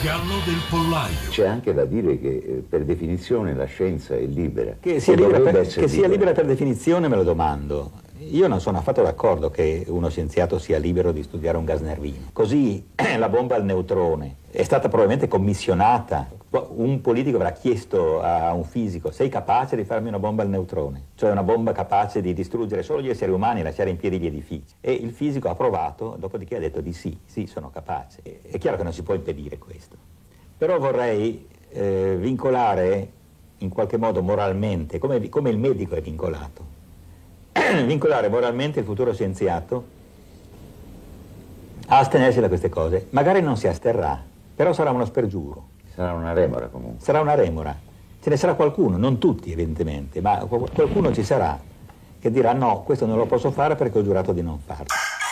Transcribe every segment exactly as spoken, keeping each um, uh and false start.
gallo del pollaio. C'è anche da dire che eh, per definizione la scienza è libera. Che sia, libera per, che libera. sia libera per definizione me lo domando. Io non sono affatto d'accordo che uno scienziato sia libero di studiare un gas nervino. Così la bomba al neutrone è stata probabilmente commissionata. Un politico avrà chiesto a un fisico: sei capace di farmi una bomba al neutrone? Cioè una bomba capace di distruggere solo gli esseri umani e lasciare in piedi gli edifici. E il fisico ha provato, dopodiché ha detto di sì, sì, sono capace. È chiaro che non si può impedire questo. Però vorrei eh, vincolare in qualche modo moralmente, come, come il medico è vincolato, vincolare moralmente il futuro scienziato a astenersi da queste cose. Magari non si asterrà, però sarà uno spergiuro. Sarà una remora comunque. Sarà una remora. Ce ne sarà qualcuno, non tutti evidentemente, ma qualcuno ci sarà che dirà: no, questo non lo posso fare perché ho giurato di non farlo.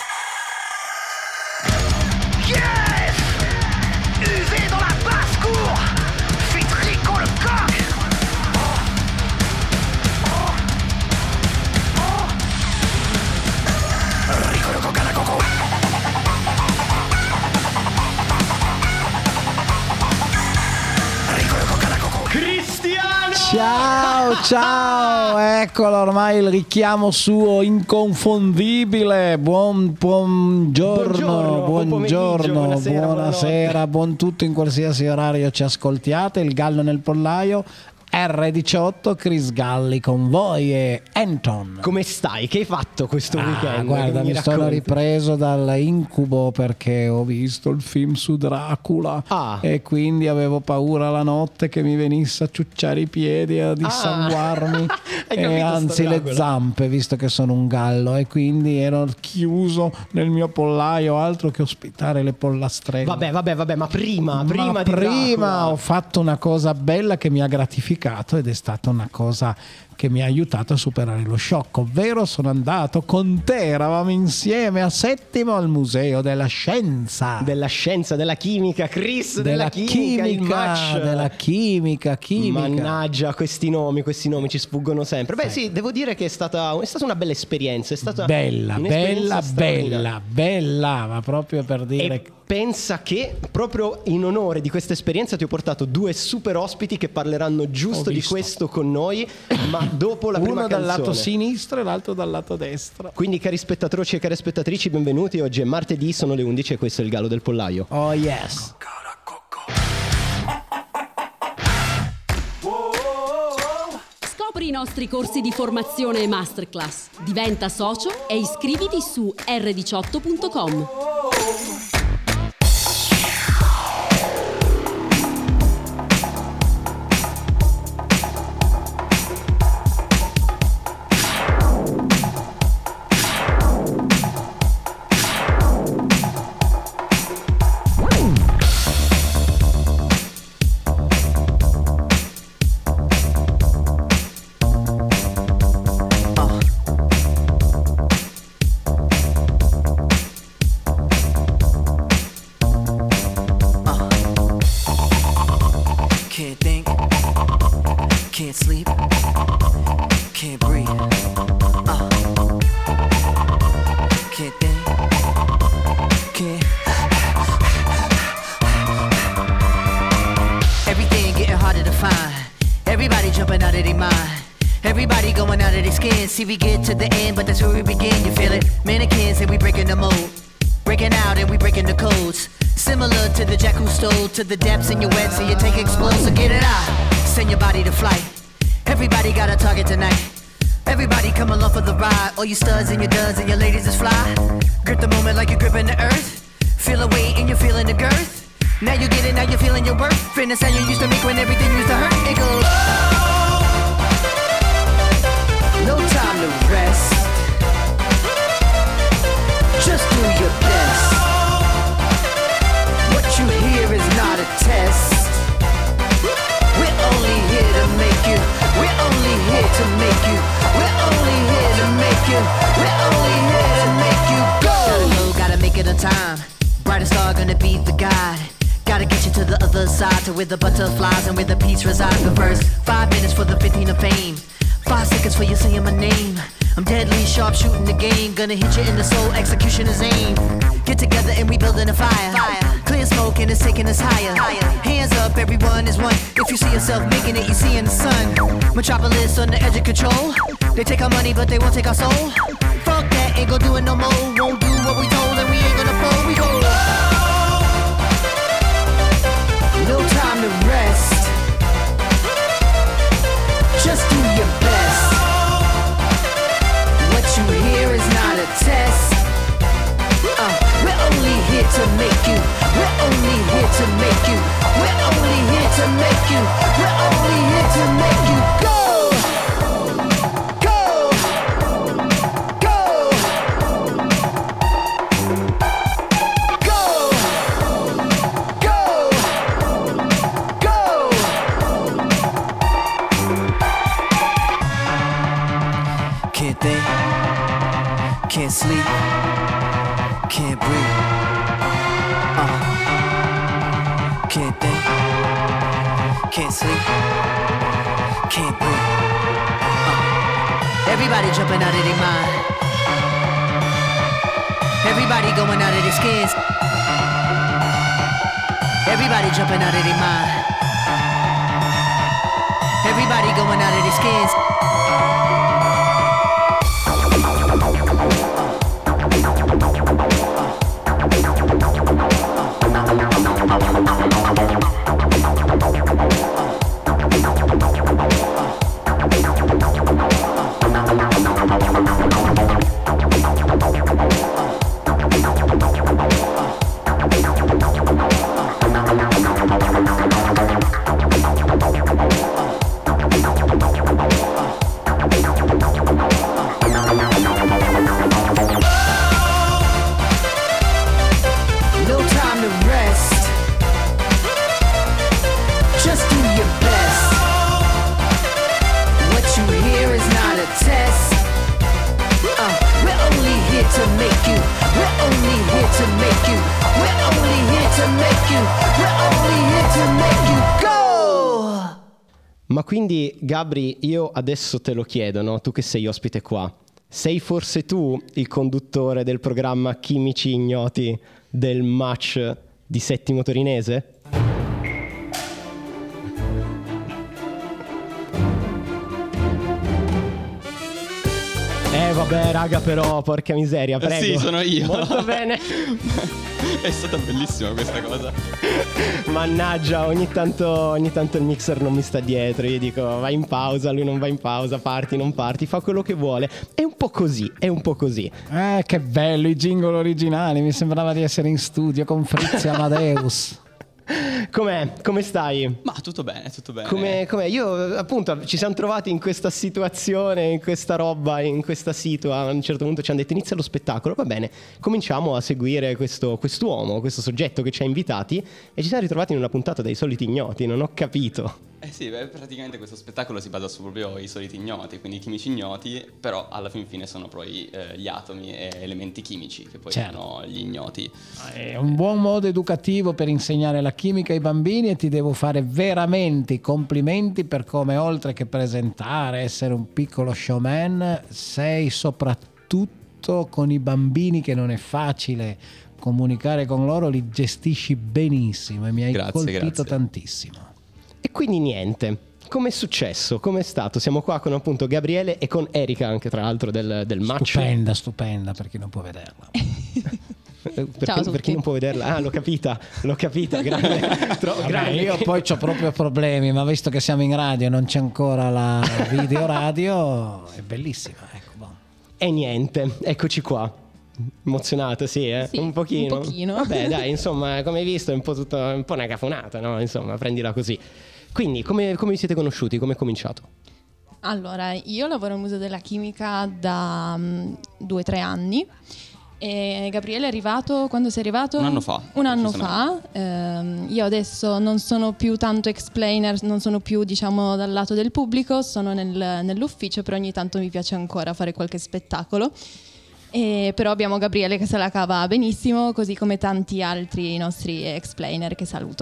Ciao, ciao, eccolo ormai il richiamo suo inconfondibile. Buon buongiorno, buongiorno, buongiorno buonasera, buonasera, buon tutto in qualsiasi orario ci ascoltiate. Il gallo nel pollaio, erre diciotto, Chris Galli con voi e Anton. Come stai? Che hai fatto questo ah, weekend? Guarda, mi, mi sono ripreso dall'incubo perché ho visto il film su Dracula ah. e quindi avevo paura la notte che mi venisse a ciucciare i piedi, a dissanguarmi ah. e anzi le zampe, visto che sono un gallo, e quindi ero chiuso nel mio pollaio, altro che ospitare le pollastrelle. Vabbè, vabbè, vabbè, ma prima, prima ma di prima Dracula ho fatto una cosa bella che mi ha gratificato, ed è stata una cosa che mi ha aiutato a superare lo shock, ovvero sono andato con te, eravamo insieme a Settimo al Museo della Scienza. Della Scienza, della Chimica, Chris, della, della Chimica, chimica della chimica, chimica. Mannaggia, questi nomi, questi nomi ci sfuggono sempre. Beh sì, devo dire che è stata, è stata una bella esperienza, è stata bella, bella, bella, bella, ma proprio per dire... E pensa che proprio in onore di questa esperienza ti ho portato due super ospiti che parleranno giusto di questo con noi, ma dopo la prima Uno canzone. Dal lato sinistro e l'altro dal lato destro. Quindi cari spettatori e cari spettatrici, benvenuti. Oggi è martedì, sono le undici e questo è il Gallo del Pollaio. Oh yes. Scopri i nostri corsi di formazione e masterclass. Diventa socio e iscriviti su erre diciotto punto com. See, we get to the end, but that's where we begin. You feel it? Mannequins and we breaking the mold, breaking out and we breaking the codes. Similar to the jack who stole to the depths in your wet, so you take explode. So get it out, send your body to flight. Everybody got a target tonight. Everybody come along for the ride. All you studs and your duds and your ladies is fly. Grip the moment like you're gripping the earth. Feel a weight and you're feeling the girth. Now you get it, now you're feeling your worth. Friend the sound you used to make when everything used to hurt. It goes. No time to rest. Just do your best. What you hear is not a test. We're only here to make you. We're only here to make you. We're only here to make you. We're only here to make you go. Gotta go, gotta make it on time. Brightest star gonna be the guide. Gotta get you to the other side, to where the butterflies and where the peace resides. The first five minutes for the fifteen of fame. Five seconds for you saying my name. I'm deadly sharp shooting the game. Gonna hit you in the soul, execution is aim. Get together and we building a fire. fire. Clear smoke taking us, taking us higher. Hands up, everyone is one. If you see yourself making it, you see in the sun. Metropolis on the edge of control. They take our money, but they won't take our soul. Fuck that, ain't gon' do it no more. Won't do what we told, and we ain't gonna fold. We go. No time to rest. Just do your best. What you hear is not a test. Uh, we're only here to make you. We're only here to make you. We're only here to make you. We're only here to make you go. Can't sleep, can't breathe, uh, can't think, can't sleep, can't breathe, uh. Everybody jumping out of their mind. Everybody going out of their skins. Everybody jumping out of their mind. Everybody going out of their skins. Ma quindi, Gabri, io adesso te lo chiedo, no? Tu che sei ospite qua, sei forse tu il conduttore del programma Chimici Ignoti del match di Settimo Torinese? Eh vabbè raga, però porca miseria, prego. Eh sì, sono io. Molto bene. È stata bellissima questa cosa. Mannaggia, ogni tanto, ogni tanto il mixer non mi sta dietro. Io dico vai in pausa, lui non va in pausa, parti, non parti, fa quello che vuole. È un po' così, è un po' così. Eh, che bello i jingle originali. Mi sembrava di essere in studio con Frizio Amadeus. Com'è? Come stai? Ma tutto bene, tutto bene. Come, com'è? Io appunto ci siamo trovati in questa situazione, in questa roba, in questa situa. A un certo punto ci hanno detto inizia lo spettacolo, va bene, cominciamo a seguire questo quest'uomo, questo soggetto che ci ha invitati, e ci siamo ritrovati in una puntata dei Soliti Ignoti. Non ho capito. Eh sì, beh, praticamente questo spettacolo si basa su proprio i soliti ignoti, quindi i chimici ignoti, però alla fin fine sono poi eh, gli atomi e elementi chimici che poi certo. sono gli ignoti. È un buon modo educativo per insegnare la chimica ai bambini, e ti devo fare veramente i complimenti per come, oltre che presentare, essere un piccolo showman, sei soprattutto con i bambini, che non è facile comunicare con loro, li gestisci benissimo e mi hai Grazie, colpito grazie. tantissimo. E quindi niente, com'è successo? Com'è stato? Siamo qua con appunto Gabriele e con Erika anche, tra l'altro, del, del match. Stupenda, stupenda, per chi non può vederla. Per, Ciao chi, per chi non può vederla, ah, l'ho capita, l'ho capita, grande. Tro- Vabbè, grande. io poi ho proprio problemi, ma visto che siamo in radio e non c'è ancora la video radio, è bellissima, ecco. Boh. E niente, eccoci qua. Emozionato, sì, eh? Sì, un pochino. un pochino. Vabbè, dai, insomma, come hai visto è un po' tutto, un po' una cafonata, no? Insomma, prendila così. Quindi, come, come vi siete conosciuti? Come è cominciato? Allora, io lavoro al Museo della Chimica da um, due o tre anni. E Gabriele è arrivato, quando sei arrivato? Un anno fa. Un anno fa. Ehm, io adesso non sono più tanto explainer, non sono più, diciamo, dal lato del pubblico, sono nel, nell'ufficio, però ogni tanto mi piace ancora fare qualche spettacolo. E però abbiamo Gabriele che se la cava benissimo, così come tanti altri nostri explainer che saluto.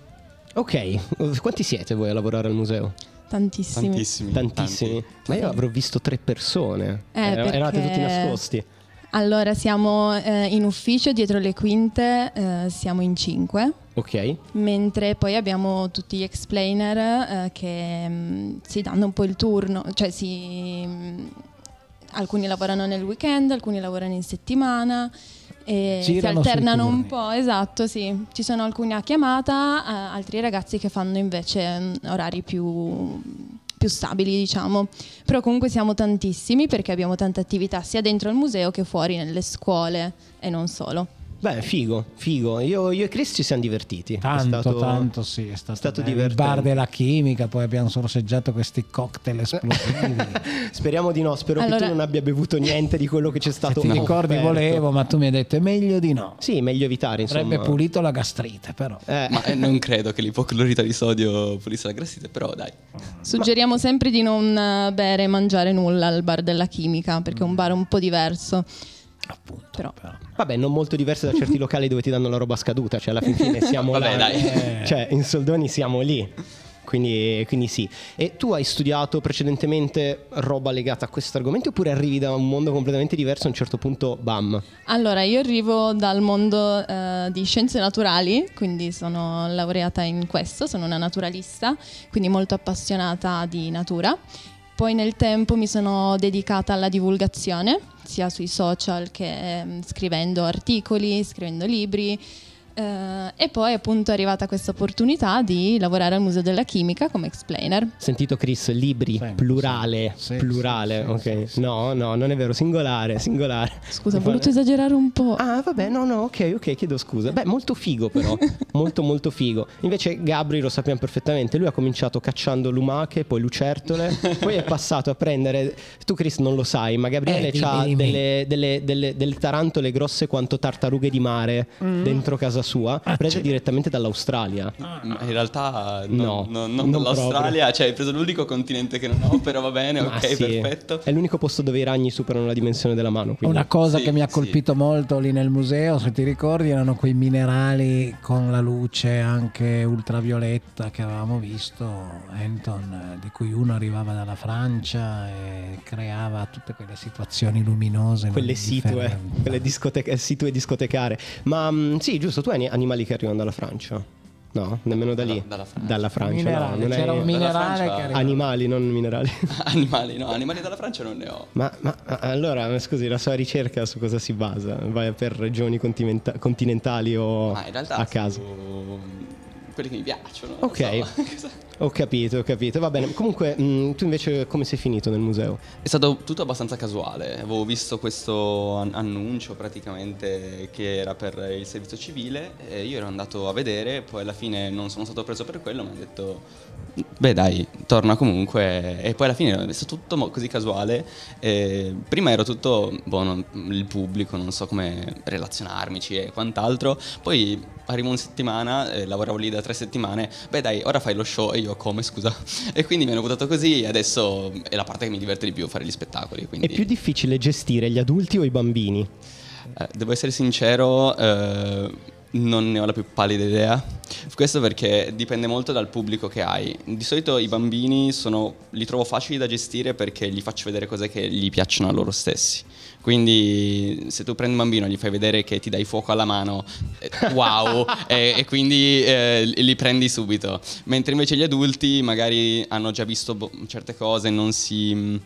Ok, quanti siete voi a lavorare al museo? Tantissimi. Tantissimi. Tantissimi. Tanti. Ma io avrò visto tre persone. Eh, Eh, perché- Eravate tutti nascosti. Allora siamo eh, in ufficio dietro le quinte, eh, siamo in cinque. Ok. Mentre poi abbiamo tutti gli explainer eh, che mh, si danno un po' il turno, cioè si, mh, alcuni lavorano nel weekend, alcuni lavorano in settimana e si Girano alternano sui un turni. po', esatto, sì. Ci sono alcuni a chiamata, eh, altri ragazzi che fanno invece mh, orari più più stabili, diciamo. Però comunque siamo tantissimi perché abbiamo tante attività sia dentro il museo che fuori nelle scuole e non solo. Beh, figo, figo. Io, io e Chris ci siamo divertiti. Tanto, è stato, tanto sì, è stato, stato bello. Il divertente. bar della chimica, poi abbiamo sorseggiato questi cocktail esplosivi. Speriamo di no, spero Allora- che tu non abbia bevuto niente di quello che c'è stato. Ti ricordi, offerto. volevo, ma tu mi hai detto è meglio di no. Sì, meglio evitare, insomma. Avrebbe pulito la gastrite, però. Eh, Ma eh, non credo che l'ipoclorità di sodio pulisse la grassite, però dai. Suggeriamo sempre di non eh, bere e mangiare nulla al bar della chimica perché è un bar un po' diverso. Appunto. Però. Vabbè, non molto diverse da certi locali dove ti danno la roba scaduta, cioè alla fin fine siamo Vabbè, là. dai. Eh, Cioè, in soldoni siamo lì. Quindi, quindi sì. E tu hai studiato precedentemente roba legata a questo argomento oppure arrivi da un mondo completamente diverso e a un certo punto bam? Allora, io arrivo dal mondo eh, di scienze naturali, quindi sono laureata in questo, sono una naturalista, quindi molto appassionata di natura. Poi nel tempo mi sono dedicata alla divulgazione, sia sui social che eh, scrivendo articoli, scrivendo libri. Eh, e poi appunto è arrivata questa opportunità di lavorare al Museo della Chimica come explainer. Sentito Chris, libri, Sì, plurale, sì, plurale, sì, ok. sì, sì. No, no, non è vero, singolare, singolare. Scusa, ho Mi voluto fa- esagerare un po'. Ah, vabbè, no, no, ok, ok, chiedo scusa. Beh, molto figo però, molto molto figo. Invece Gabri lo sappiamo perfettamente, lui ha cominciato cacciando lumache, poi lucertole, poi è passato a prendere, tu Chris non lo sai, ma Gabriele Eh, ha dimmi, dimmi. delle, delle, delle, delle tarantole grosse quanto tartarughe di mare dentro casa sua, prese direttamente dall'Australia. Ma in realtà No, non, non, non non dall'Australia, cioè hai preso l'unico continente che non ho, però va bene, Ma ok, sì, perfetto. è l'unico posto dove i ragni superano la dimensione della mano. Quindi. Una cosa Sì, che mi ha sì. colpito molto lì nel museo, se ti ricordi, erano quei minerali con la luce anche ultravioletta che avevamo visto, Anton, eh, di cui uno arrivava dalla Francia e creava tutte quelle situazioni luminose. Quelle non situe, indifferenti. quelle discoteche, situe discotecare. Ma mh, sì, giusto, tu hai animali che arrivano dalla Francia? No, nemmeno da lì. Dalla- dalla Francia. Dalla Francia, Minerale, no, non c'era hai- un minerale Francia- che arrivava. Animali, non minerali. Animali, no, animali dalla Francia non ne ho. ma, ma allora, scusi, la sua ricerca su cosa si basa? Vai per regioni continenta- continentali o Ma in realtà a caso? su quelli che mi piacciono. non Ok. so. Cosa- Ho capito, ho capito. Va bene. Comunque, mh, tu invece come sei finito nel museo? È stato tutto abbastanza casuale. Avevo visto questo an- annuncio praticamente che era per il servizio civile e io ero andato a vedere, poi alla fine non sono stato preso per quello, mi hanno detto beh dai, torna comunque, e poi alla fine è stato tutto mo- così casuale. E prima ero tutto, boh, non- il pubblico, non so come relazionarmici e quant'altro, poi arrivo una settimana, eh, lavoravo lì da tre settimane, beh dai, ora fai lo show, e io come scusa? E quindi mi hanno buttato così e adesso è la parte che mi diverte di più, fare gli spettacoli. Quindi, È più difficile gestire gli adulti o i bambini? eh, devo essere sincero, eh, non ne ho la più pallida idea. Questo perché dipende molto dal pubblico che hai. Di solito i bambini sono, li trovo facili da gestire perché gli faccio vedere cose che gli piacciono a loro stessi. Quindi se tu prendi un bambino e gli fai vedere che ti dai fuoco alla mano, eh, wow, e, e quindi eh, li prendi subito. Mentre invece gli adulti magari hanno già visto bo- certe cose, non si... mm,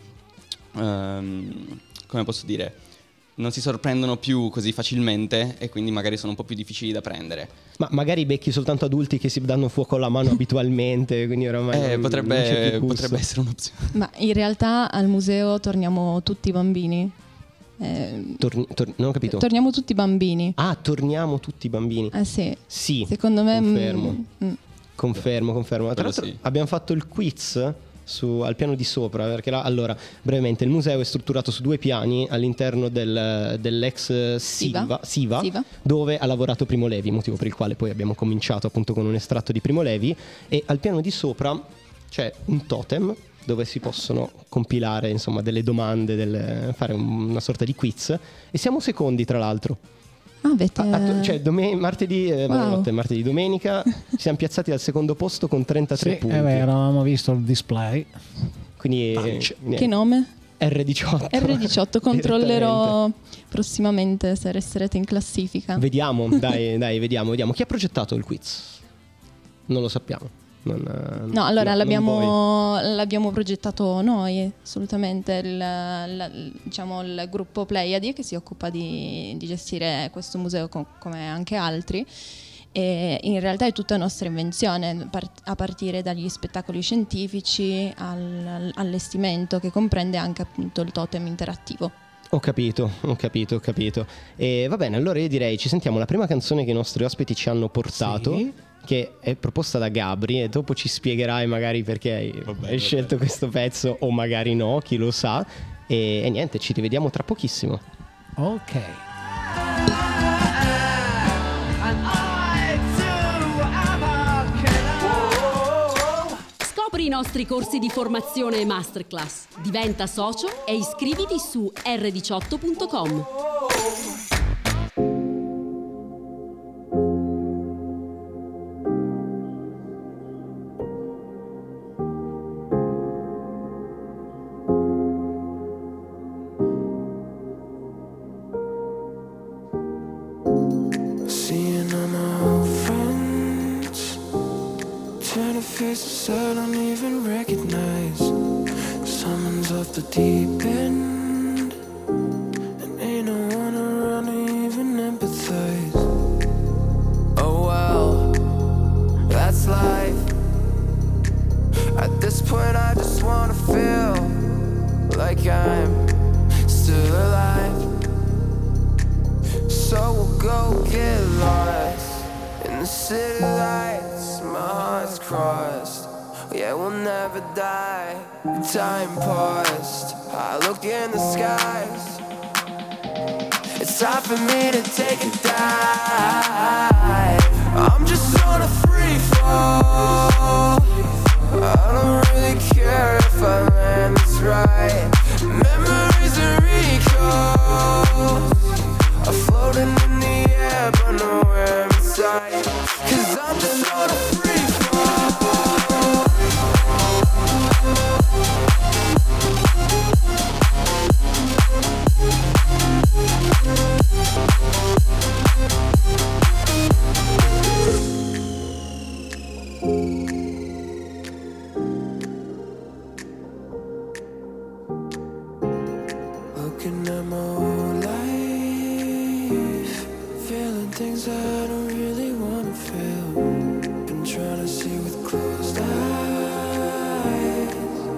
ehm, come posso dire? Non si sorprendono più così facilmente e quindi magari sono un po' più difficili da prendere. Ma magari becchi soltanto adulti che si danno fuoco alla mano abitualmente, quindi oramai Eh, non- potrebbe, non c'è più gusto. potrebbe essere un'opzione. Ma in realtà al museo torniamo tutti bambini. Eh, Torni- tor- non ho capito. torniamo tutti bambini. ah, torniamo tutti bambini. Eh sì. Sì, Secondo me confermo. mm, mm. Confermo, confermo. Tra Quello l'altro sì. abbiamo fatto il quiz su, al piano di sopra, perché là, allora, brevemente, il museo è strutturato su due piani all'interno del, dell'ex Siva, Siva, Siva. dove ha lavorato Primo Levi, motivo per il quale poi abbiamo cominciato appunto con un estratto di Primo Levi, e al piano di sopra c'è un totem dove si possono compilare insomma delle domande, delle- fare un- una sorta di quiz, e siamo secondi tra l'altro. Ah, avete... Ah, ah, cioè dome- martedì, eh, Wow. buonanotte, martedì domenica ci siamo piazzati al secondo posto con trentatré Sì, punti. eh beh, eravamo visto il display. Quindi eh, Che nome? erre diciotto. erre diciotto, controllerò prossimamente se resterete in classifica. Vediamo, dai, dai, vediamo, vediamo. Chi ha progettato il quiz? Non lo sappiamo. Non, no, allora no, l'abbiamo, l'abbiamo progettato noi, assolutamente, il, la, diciamo, il gruppo Pleiadi che si occupa di, di gestire questo museo com- come anche altri. E in realtà è tutta nostra invenzione, a partire dagli spettacoli scientifici al, all'allestimento che comprende anche appunto il totem interattivo. Ho capito, ho capito, ho capito. E va bene, allora io direi ci sentiamo la prima canzone che i nostri ospiti ci hanno portato, sì, che è proposta da Gabri, e dopo ci spiegherai magari perché hai, vabbè, hai scelto vabbè. questo pezzo, o magari no, chi lo sa. E, e niente, ci rivediamo tra pochissimo. Ok. Scopri i nostri corsi di formazione e masterclass. Diventa socio e iscriviti su erre diciotto punto com. Faces I don't even recognize. Someone's off the deep end, and ain't no one around to even empathize. Oh well, that's life. At this point I just wanna feel like I'm still alive. So we'll go get lost in the city lights. My heart's crossed. Yeah, we'll never die. Time paused. I look in the skies. It's time for me to take a dive. I'm just on a free fall. I don't really care if I land this right. Memories and recalls are floating in the air, but nowhere inside. Cause I'm just on a free looking at my whole life, feeling things I don't really wanna feel. Been trying to see with closed eyes.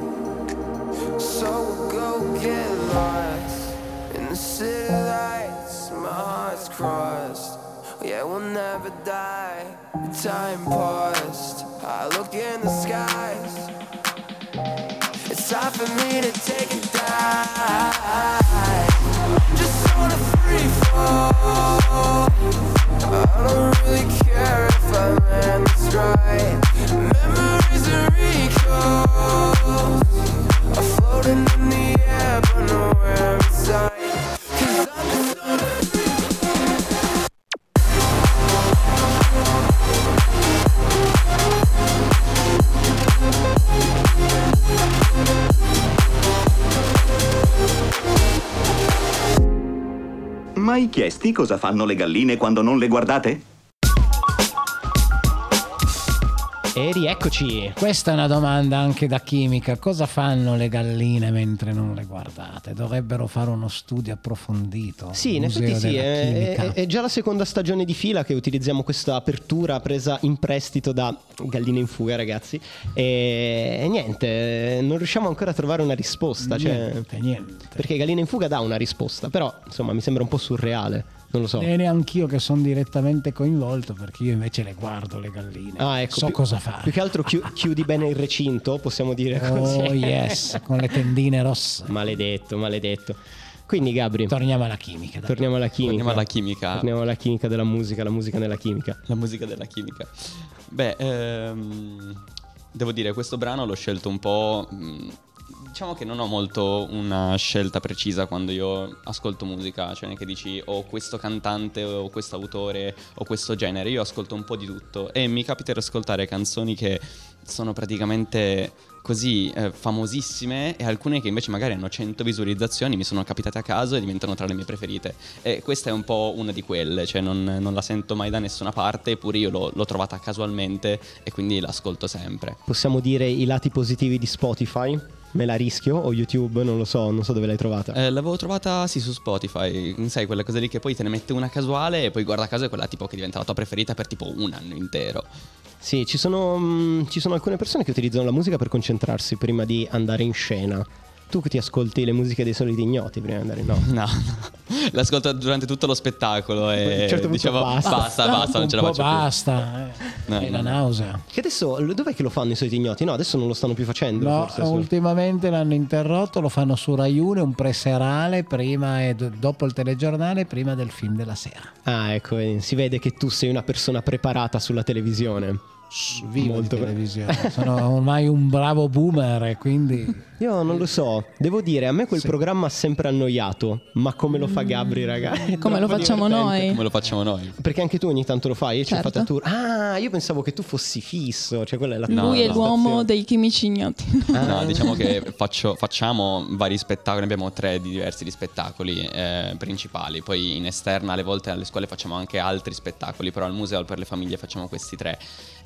So we'll go get lost in the city lights. My heart's crossed. Yeah, we'll never die. Time paused. I look in the skies. It's time for me to take a dive. I'm just on a free fall. I don't really care if I land this right. Memories and recalls are floating in the air, but nowhere inside. Cause I'm just on a free Mai chiesti cosa fanno le galline quando non le guardate? E rieccoci. Questa è una domanda anche da chimica. Cosa fanno le galline mentre non le guardate? Dovrebbero fare uno studio approfondito. Sì, in effetti sì, è, è, è già la seconda stagione di fila che utilizziamo questa apertura presa in prestito da Galline in Fuga, ragazzi. E, e niente, non riusciamo ancora a trovare una risposta. Niente, cioè, niente. Perché Galline in Fuga dà una risposta, però insomma mi sembra un po' surreale. Non lo so. E neanch'io che sono direttamente coinvolto, perché io invece le guardo le galline. Ah, ecco, so più, cosa fare. Più che altro chi, chiudi bene il recinto, possiamo dire così. Oh yes, con le tendine rosse. Maledetto, maledetto. Quindi Gabri, torniamo alla chimica. Dai. Torniamo alla chimica. Torniamo alla chimica. Torniamo alla chimica della musica, la musica nella chimica. La musica della chimica. Beh, ehm, devo dire, questo brano l'ho scelto un po'... Mh, diciamo che non ho molto una scelta precisa quando io ascolto musica, cioè non è che dici o oh, questo cantante o questo autore o questo genere. Io ascolto un po' di tutto e mi capita di ascoltare canzoni che sono praticamente così eh, famosissime, e alcune che invece magari hanno cento visualizzazioni mi sono capitate a caso e diventano tra le mie preferite, e questa è un po' una di quelle, cioè non, non la sento mai da nessuna parte, eppure io l'ho, l'ho trovata casualmente e quindi l'ascolto sempre. Possiamo dire i lati positivi di Spotify? Me la rischio? O YouTube? Non lo so, non so dove l'hai trovata. Eh, l'avevo trovata sì su Spotify, sai, quelle cose lì che poi te ne mette una casuale e poi guarda caso è quella tipo che diventa la tua preferita per tipo un anno intero. Sì, ci sono, mh, ci sono alcune persone che utilizzano la musica per concentrarsi prima di andare in scena. Tu che ti ascolti le musiche dei soliti ignoti prima di andare in no? No, no. L'ascolto durante tutto lo spettacolo e A un certo punto dicevo basta. basta, basta, non ce la Un po' faccio più. basta, eh. No, è no, la no. nausea. Che adesso, dov'è che lo fanno i soliti ignoti? No, adesso non lo stanno più facendo. No, forse, su- ultimamente l'hanno interrotto, lo fanno su Rai uno, un preserale prima e do- dopo il telegiornale, prima del film della sera. Ah, ecco, eh, si vede che tu sei una persona preparata sulla televisione. Vivo Molto di bra- televisione. Sono ormai un bravo boomer e quindi Io non lo so, devo dire, a me quel Sì. programma ha sempre annoiato. Ma come lo fa Gabri, ragazzi? È Come lo troppo facciamo divertente. noi. Come lo facciamo noi. Perché anche tu ogni tanto lo fai e ci Certo. fate a tour. Ah, io pensavo che tu fossi fisso. Cioè quella è la No, Lui è no. l'uomo dei chimici ignoti. Ah. No, diciamo che faccio- facciamo vari spettacoli, abbiamo tre di diversi di spettacoli eh, principali, poi in esterna alle volte alle scuole facciamo anche altri spettacoli, però al museo per le famiglie facciamo questi tre.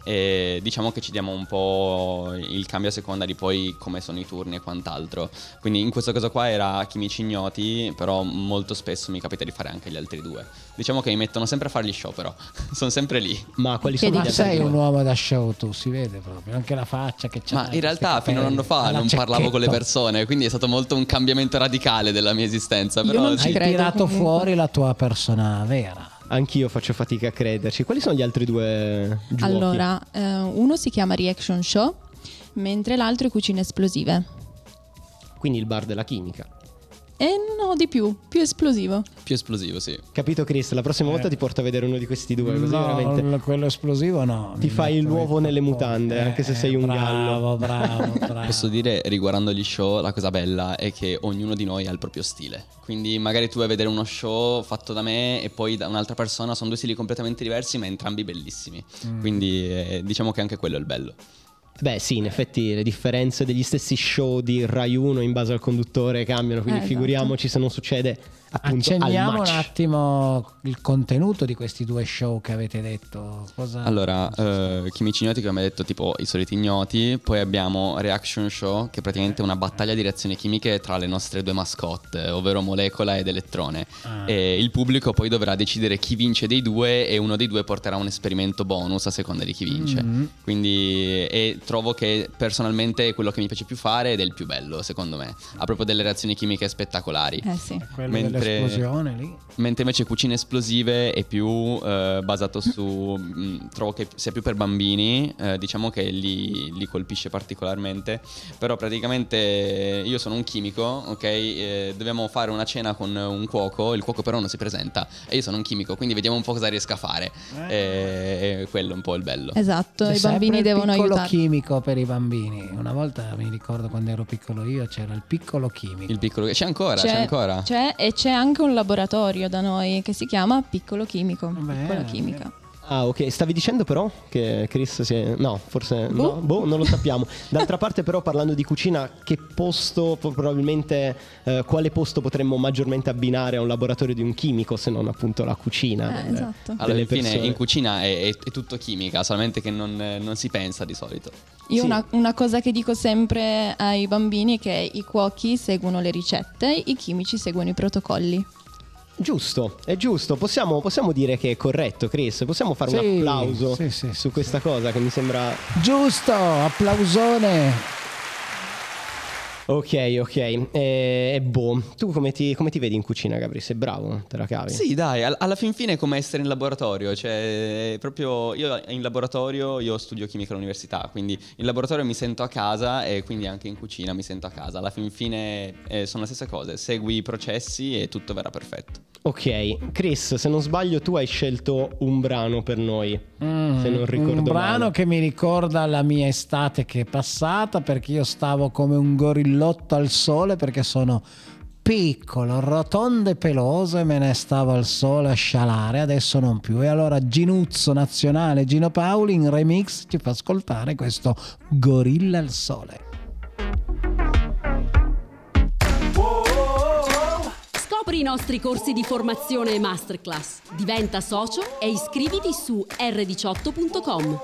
E diciamo che ci diamo un po' il cambio a seconda di poi come sono i turni e quant'altro. Quindi in questo caso qua era Chimici Ignoti, però molto spesso mi capita di fare anche gli altri due. Diciamo che mi mettono sempre a fare gli show, però sono sempre lì. Ma quali Che sono ma gli dici? altri sei due? un uomo da show, tu si vede proprio, anche la faccia che c'ha. Ma in realtà fino a un anno fa non parlavo con le persone, quindi è stato molto un cambiamento radicale della mia esistenza. Io Però non ci Hai credo, tirato comunque. fuori la tua persona vera. Anch'io faccio fatica a crederci. Quali sono gli altri due giochi? Allora, eh, uno si chiama Reaction Show, mentre l'altro è Cucine Esplosive. Quindi il bar della chimica. E no, di più, più esplosivo. più esplosivo, sì. Capito, Chris? La prossima volta ti porto a vedere uno di questi due. Così No, veramente l- quello esplosivo no. ti Mi fai il metto l'uovo i nelle tapponi. mutande, anche se Eh, sei un bravo, gallo. Bravo, bravo. Posso dire, riguardando gli show, la cosa bella è che ognuno di noi ha il proprio stile. Quindi magari tu vai a vedere uno show fatto da me e poi da un'altra persona, sono due stili completamente diversi ma entrambi bellissimi. Quindi eh, diciamo che anche quello è il bello. Beh sì, in effetti le differenze degli stessi show di Rai uno in base al conduttore cambiano, quindi Eh, esatto. figuriamoci se non succede appunto al Accenniamo un match. attimo il contenuto di questi due show che avete detto. Cosa... Allora, eh, Chimici Ignoti, come abbiamo detto, tipo i soliti ignoti. Poi abbiamo Reaction Show, che è praticamente una battaglia di reazioni chimiche tra le nostre due mascotte, ovvero Molecola ed Elettrone. Ah. E il pubblico poi dovrà decidere chi vince dei due e uno dei due porterà un esperimento bonus a seconda di chi vince. Mm-hmm. Quindi e trovo che personalmente è quello che mi piace più fare ed è il più bello, secondo me. Ha proprio delle reazioni chimiche spettacolari. Eh sì. Quello mentre- dell'esplosione lì. Mentre invece Cucine Esplosive è più eh, basato su mh, trovo che sia più per bambini, eh, diciamo che li, li colpisce particolarmente. Però praticamente io sono un chimico, ok, eh, dobbiamo fare una cena con un cuoco, il cuoco però non si presenta e io sono un chimico, quindi vediamo un po' cosa riesco a fare. E, e quello è un po' il bello. Esatto, C'è i bambini sempre devono il piccolo aiutare. chimico per i bambini. Una volta mi ricordo quando ero piccolo io c'era il piccolo chimico. Il piccolo c'è ancora, c'è, ancora. c'è- e c'è anche un laboratorio da noi che si chiama Piccolo Chimico. Beh, Piccola chimica. Ah, ok. Stavi dicendo però che Chris si è... No, forse... No, boh, non lo sappiamo. D'altra parte però, parlando di cucina, che posto, po- probabilmente, eh, quale posto potremmo maggiormente abbinare a un laboratorio di un chimico se non appunto la cucina? Eh, delle- esatto. Alla delle fine persone. in cucina è, è- è tutto chimica, solamente che non, non si pensa di solito. Io Sì. una, una cosa che dico sempre ai bambini è che i cuochi seguono le ricette, i chimici seguono i protocolli. Giusto, è giusto. Possiamo, possiamo dire che è corretto, Chris? Possiamo fare un Sì, applauso sì, sì, su sì, questa cosa che mi sembra... Giusto, applausone. Ok, ok. E, e boh, tu come ti, come ti vedi in cucina, Gabri? Sei bravo? Te la cavi? Sì, dai, al- alla fin fine è come essere in laboratorio, cioè è proprio io in laboratorio, io studio chimica all'università, quindi in laboratorio mi sento a casa e quindi anche in cucina mi sento a casa. Alla fin fine eh, sono le stesse cose, segui i processi e tutto verrà perfetto. Ok, Chris, se non sbaglio tu hai scelto un brano per noi, Mm, se non ricordo un brano male. che mi ricorda la mia estate che è passata, perché io stavo come un gorillotto al sole perché sono piccolo, rotondo e peloso, e me ne stavo al sole a scialare, adesso non più. E allora Ginuzzo Nazionale, Gino Paoli in remix ci fa ascoltare questo Gorilla al sole. Scopri i nostri corsi di formazione e masterclass. Diventa socio e iscriviti su erre diciotto punto com.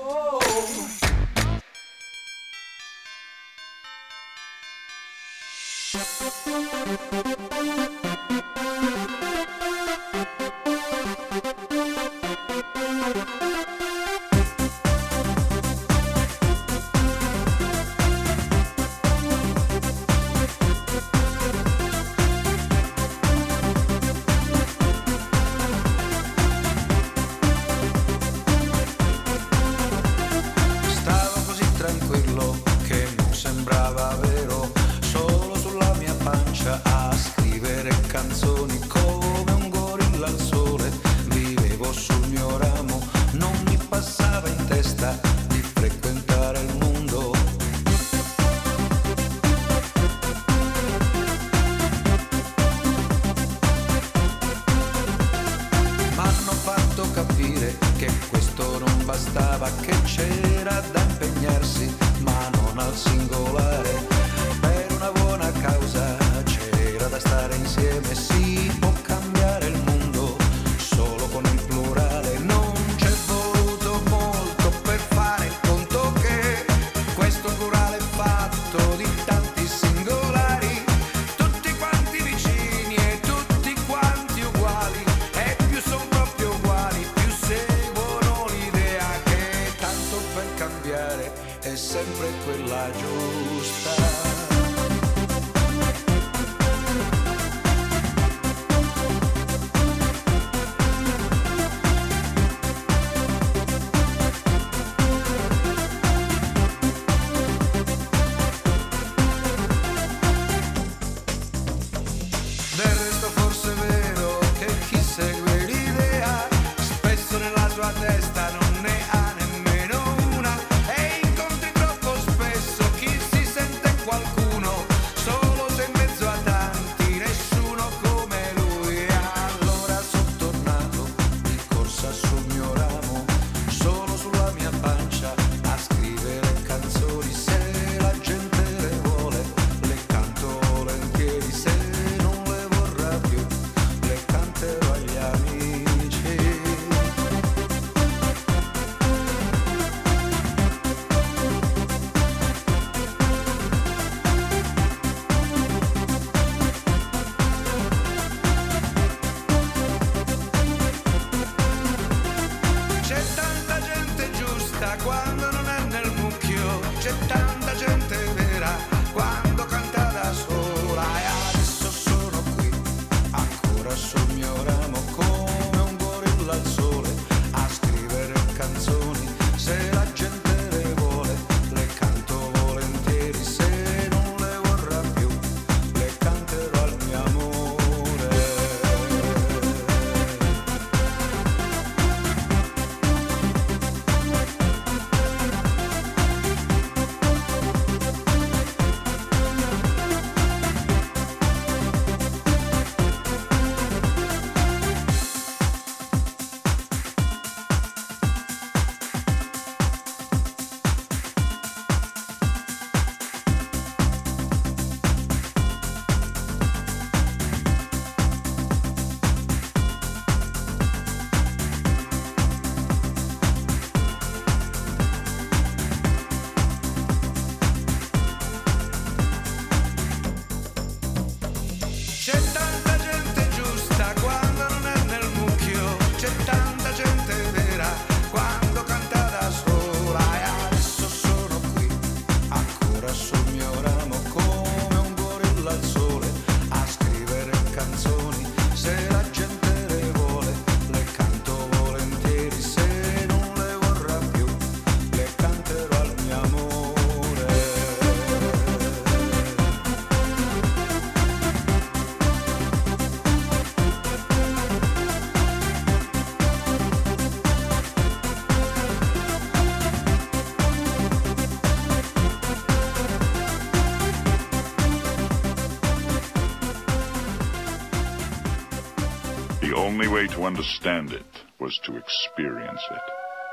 only way to understand it was to experience it.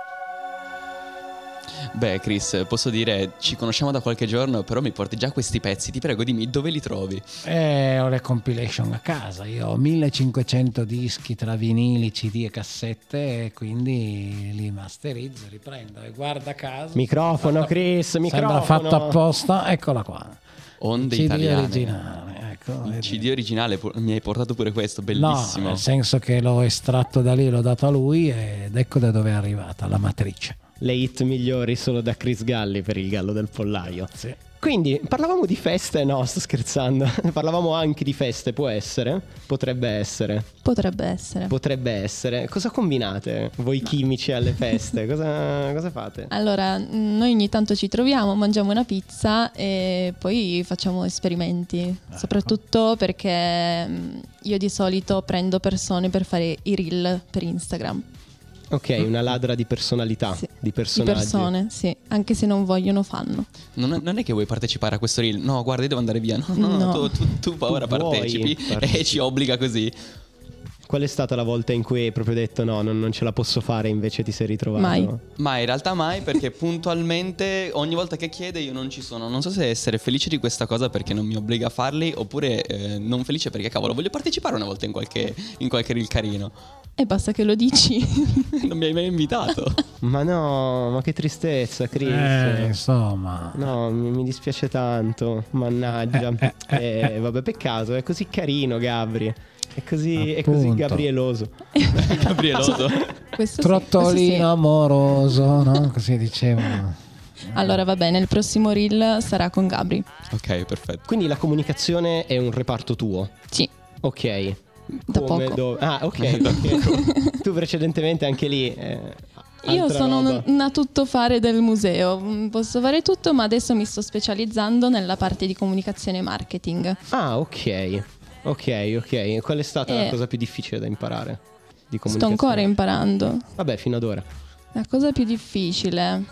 Beh, Chris, posso dire, ci conosciamo da qualche giorno, però mi porti già questi pezzi. Ti prego, dimmi dove li trovi. Eh, ho le compilation a casa. Io ho millecinquecento dischi tra vinili, C D e cassette, e quindi li masterizzo, li prendo e guarda caso. Microfono, fatto, Chris, microfono. Sembra fatto apposta, eccola qua. Onde C D italiane. originale, ecco. Il C D originale, mi hai portato pure questo, bellissimo. No, nel senso che l'ho estratto da lì, l'ho dato a lui ed ecco da dove è arrivata la matrice. Le hit migliori solo da Chris Galli per il Gallo del Pollaio. Sì. Quindi parlavamo di feste, no, sto scherzando. Parlavamo anche di feste, può essere? Potrebbe essere. Potrebbe essere. Potrebbe essere. Cosa combinate voi chimici alle feste? Cosa, cosa fate? Allora, noi ogni tanto ci troviamo, mangiamo una pizza e poi facciamo esperimenti. Ecco. Soprattutto perché io di solito prendo persone per fare i reel per Instagram. Ok, una ladra di personalità, sì. di personaggi. Di persone, sì, anche se non vogliono fanno. Non è, non è che vuoi partecipare a questo reel? No, guarda, io devo andare via. No, no, no. Tu, tu, tu ora Tu partecipi partecipi e ci obbliga così. Qual è stata la volta in cui hai proprio detto no, non, non ce la posso fare, invece ti sei ritrovato? Mai. Ma in realtà mai, perché puntualmente ogni volta che chiede io non ci sono. Non so se essere felice di questa cosa perché non mi obbliga a farli, oppure eh, non felice perché cavolo voglio partecipare una volta in qualche, in qualche reel carino. E basta che lo dici. Non mi hai mai invitato. Ma no, ma che tristezza, Chris. Eh, insomma. No, mi, mi dispiace tanto. Mannaggia. Eh, eh, eh, eh, vabbè, peccato, è così carino Gabri. È così, è Appunto. così gabrieloso. Gabrieloso. Questo Trottolino sì, questo sì. amoroso, no? Così dicevano. Allora va bene, il prossimo reel sarà con Gabri. Ok, perfetto. Quindi la comunicazione è un reparto tuo? Sì. Ok. Da Come, poco. dove? Ah, ok. perché tu precedentemente anche lì. Eh, Io sono roba. una tuttofare del museo, posso fare tutto, ma adesso mi sto specializzando nella parte di comunicazione e marketing. Ah, ok. Ok, ok. Qual è stata Eh, la cosa più difficile da imparare? Di Sto ancora imparando. Vabbè, fino ad ora. La cosa più difficile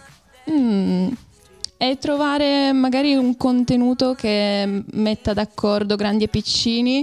mm, è trovare magari un contenuto che metta d'accordo grandi e piccini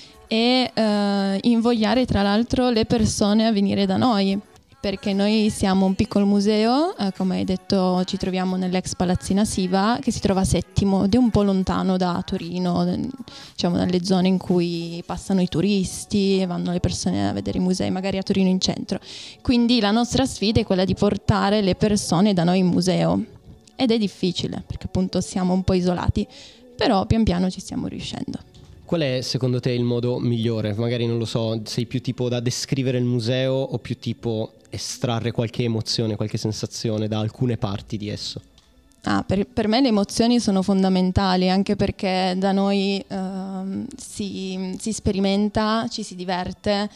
e eh, invogliare tra l'altro le persone a venire da noi, perché noi siamo un piccolo museo, eh, come hai detto ci troviamo nell'ex Palazzina Siva, che si trova a Settimo ed è un po' lontano da Torino, diciamo dalle zone in cui passano i turisti, vanno le persone a vedere i musei, magari a Torino in centro. Quindi la nostra sfida è quella di portare le persone da noi in museo ed è difficile perché appunto siamo un po' isolati, però pian piano ci stiamo riuscendo. Qual è secondo te il modo migliore? Magari non lo so, sei più tipo da descrivere il museo o più tipo estrarre qualche emozione, qualche sensazione da alcune parti di esso? Ah, per, per me le emozioni sono fondamentali, anche perché da noi uh, si, si sperimenta, ci si diverte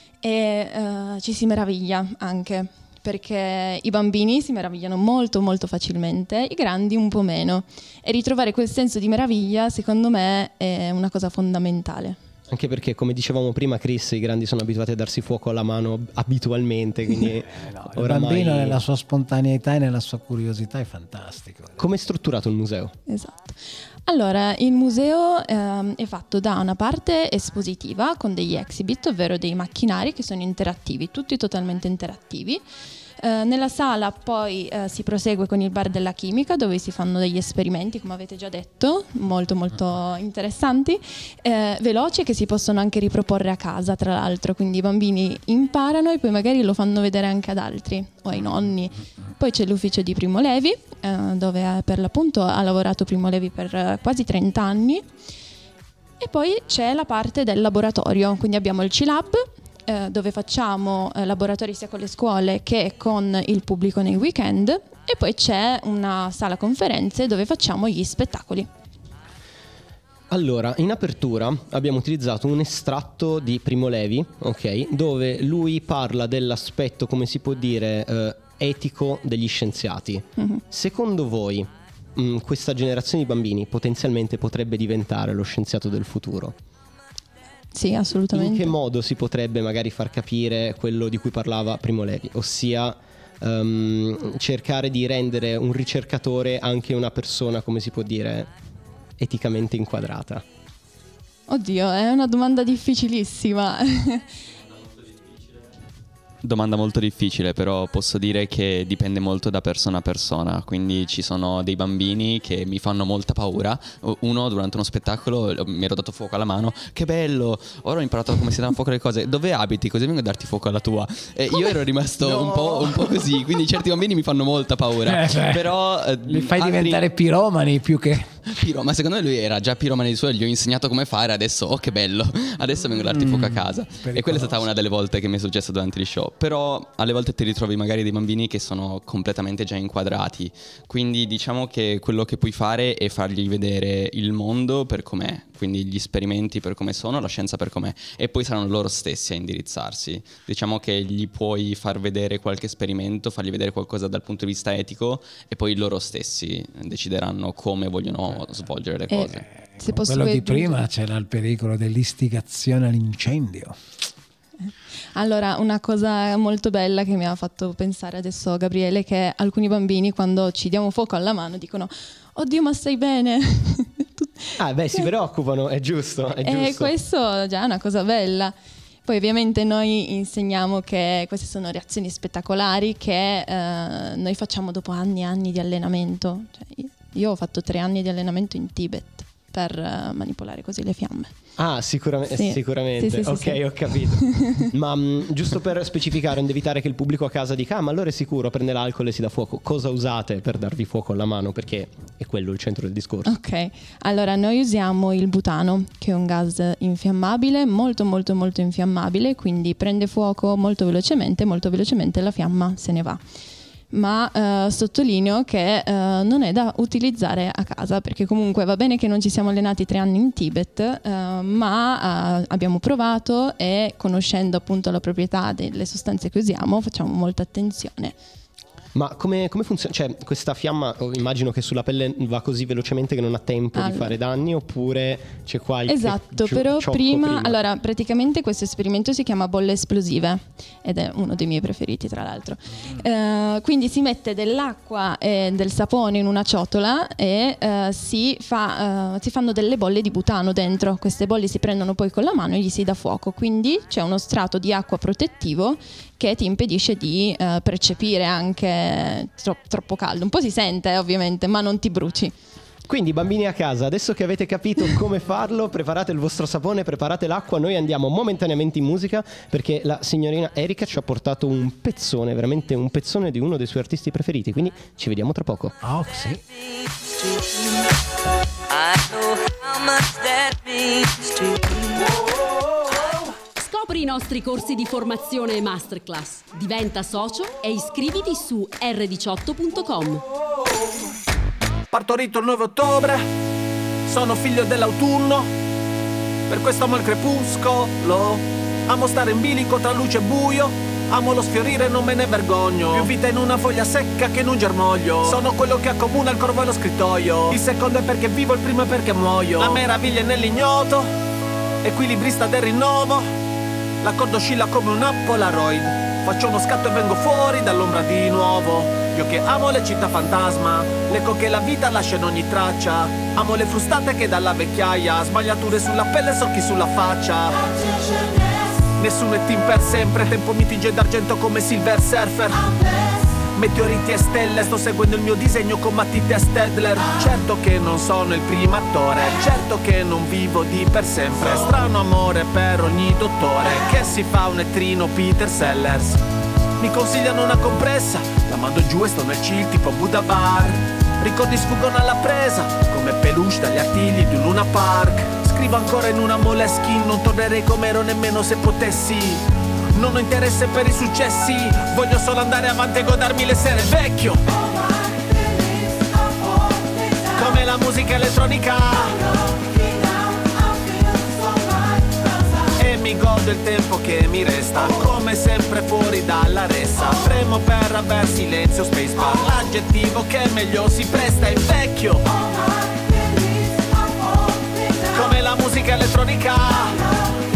e uh, ci si meraviglia anche, perché i bambini si meravigliano molto molto facilmente, i grandi un po' meno, e ritrovare quel senso di meraviglia secondo me è una cosa fondamentale. Anche perché, come dicevamo prima, Chris, i grandi sono abituati a darsi fuoco alla mano abitualmente, quindi eh no, il oramai... bambino nella sua spontaneità e nella sua curiosità è fantastico. Come è strutturato il museo? Esatto. Allora, il museo ehm, è fatto da una parte espositiva con degli exhibit, ovvero dei macchinari che sono interattivi, tutti totalmente interattivi. Eh, nella sala poi eh, si prosegue con il bar della chimica, dove si fanno degli esperimenti, come avete già detto, molto molto interessanti, eh, veloci, che si possono anche riproporre a casa tra l'altro, quindi i bambini imparano e poi magari lo fanno vedere anche ad altri o ai nonni. Poi c'è l'ufficio di Primo Levi, eh, dove per l'appunto ha lavorato Primo Levi per eh, quasi trenta anni, e poi c'è la parte del laboratorio, quindi abbiamo il C-Lab, Eh, dove facciamo eh, laboratori sia con le scuole che con il pubblico nei weekend, e poi c'è una sala conferenze dove facciamo gli spettacoli. Allora, in apertura abbiamo utilizzato un estratto di Primo Levi, ok, dove lui parla dell'aspetto, come si può dire, eh, etico degli scienziati. Mm-hmm. Secondo voi mh, questa generazione di bambini potenzialmente potrebbe diventare lo scienziato del futuro? Sì, assolutamente. In che modo si potrebbe magari far capire quello di cui parlava Primo Levi, ossia um, cercare di rendere un ricercatore anche una persona, come si può dire, eticamente inquadrata? Oddio, è una domanda difficilissima. Domanda molto difficile, però posso dire che dipende molto da persona a persona. Quindi ci sono dei bambini che mi fanno molta paura. Uno durante uno spettacolo mi ero dato fuoco alla mano. Che bello, ora ho imparato come si danno fuoco le cose. Dove abiti? Così vengo a darti fuoco alla tua. E come? Io ero rimasto no. un, po', un po' così. Quindi certi bambini mi fanno molta paura. eh Però eh, li fai altri... diventare piromani più che Piro, ma secondo me lui era già piromane di suo. Gli ho insegnato come fare. Adesso, oh che bello, adesso vengo a darti mm, fuoco a casa. Pericoloso. E quella è stata una delle volte che mi è successo durante il show. Però alle volte ti ritrovi magari dei bambini che sono completamente già inquadrati. Quindi diciamo che quello che puoi fare è fargli vedere il mondo per com'è. Quindi gli esperimenti per come sono, la scienza per com'è. E poi saranno loro stessi a indirizzarsi. Diciamo che gli puoi far vedere qualche esperimento, fargli vedere qualcosa dal punto di vista etico, e poi loro stessi decideranno come vogliono svolgere le cose. Eh, se posso quello di prima c'era il pericolo dell'istigazione all'incendio. Allora, una cosa molto bella che mi ha fatto pensare adesso Gabriele è che alcuni bambini, quando ci diamo fuoco alla mano, dicono oddio ma stai bene? Ah beh, si preoccupano, è giusto, è e giusto. questo già è una cosa bella. Poi ovviamente noi insegniamo che queste sono reazioni spettacolari che eh, noi facciamo dopo anni e anni di allenamento. Cioè, io ho fatto tre anni di allenamento in Tibet per uh, manipolare così le fiamme. Ah, sicuramente, sì. sicuramente. Sì, sì, ok, sì, sì. Ho capito. Ma mh, giusto per specificare, onde evitare che il pubblico a casa dica ah, ma allora è sicuro, prende l'alcol e si dà fuoco. Cosa usate per darvi fuoco alla mano? Perché è quello il centro del discorso. Ok, allora noi usiamo il butano, che è un gas infiammabile, molto molto molto infiammabile, quindi prende fuoco molto velocemente, molto velocemente la fiamma se ne va. Ma eh, sottolineo che eh, non è da utilizzare a casa, perché comunque va bene che non ci siamo allenati tre anni in Tibet, eh, ma eh, abbiamo provato e conoscendo appunto la proprietà delle sostanze che usiamo facciamo molta attenzione. Ma come, come funziona? Cioè, questa fiamma oh, immagino che sulla pelle va così velocemente che non ha tempo allora. di fare danni, oppure c'è qualche esatto, gio- però prima, prima allora praticamente questo esperimento si chiama bolle esplosive ed è uno dei miei preferiti tra l'altro. Uh, quindi si mette dell'acqua e del sapone in una ciotola e uh, si, fa, uh, si fanno delle bolle di butano dentro. Queste bolle si prendono poi con la mano e gli si dà fuoco, quindi c'è uno strato di acqua protettivo che ti impedisce di uh, percepire anche tro- troppo caldo. Un po' si sente eh, ovviamente, ma non ti bruci. Quindi bambini a casa, adesso che avete capito come farlo, preparate il vostro sapone, preparate l'acqua. Noi andiamo momentaneamente in musica perché la signorina Erika ci ha portato un pezzone, veramente un pezzone di uno dei suoi artisti preferiti. Quindi ci vediamo tra poco. Oh sì. I know how much that means to you. Scopri i nostri corsi di formazione e masterclass. Diventa socio e iscriviti su erre diciotto punto com. Partorito il nove ottobre, sono figlio dell'autunno, per questo amo il crepuscolo, amo stare in bilico tra luce e buio, amo lo sfiorire e non me ne vergogno, più vita in una foglia secca che in un germoglio, sono quello che accomuna il corvo e lo scrittoio, il secondo è perché vivo, il primo è perché muoio, la meraviglia è nell'ignoto, equilibrista del rinnovo, l'accordo oscilla come una Polaroid, faccio uno scatto e vengo fuori dall'ombra di nuovo. Io che amo le città fantasma, l'eco che la vita lascia in ogni traccia, amo le frustate che dalla vecchiaia, sbagliature sulla pelle, socchi sulla faccia. Nessuno è team per sempre, tempo mitige d'argento come Silver Surfer. Meteoriti e stelle, sto seguendo il mio disegno con matite e Stedler. Certo che non sono il primo attore, certo che non vivo di per sempre. Strano amore per ogni dottore, che si fa un ettrino Peter Sellers. Mi consigliano una compressa, la mando giù e sto nel chill tipo Buddha Bar. Ricordi sfuggono alla presa, come peluche dagli artigli di un Luna Park. Scrivo ancora in una Moleskine, non tornerei come ero nemmeno se potessi. Non ho interesse per i successi, voglio solo andare avanti e godermi le sere vecchio. Come la musica elettronica. E mi godo il tempo che mi resta, come sempre fuori dalla ressa. Premo per aver silenzio, spacebar, l'aggettivo che meglio si presta è vecchio. Come la musica elettronica.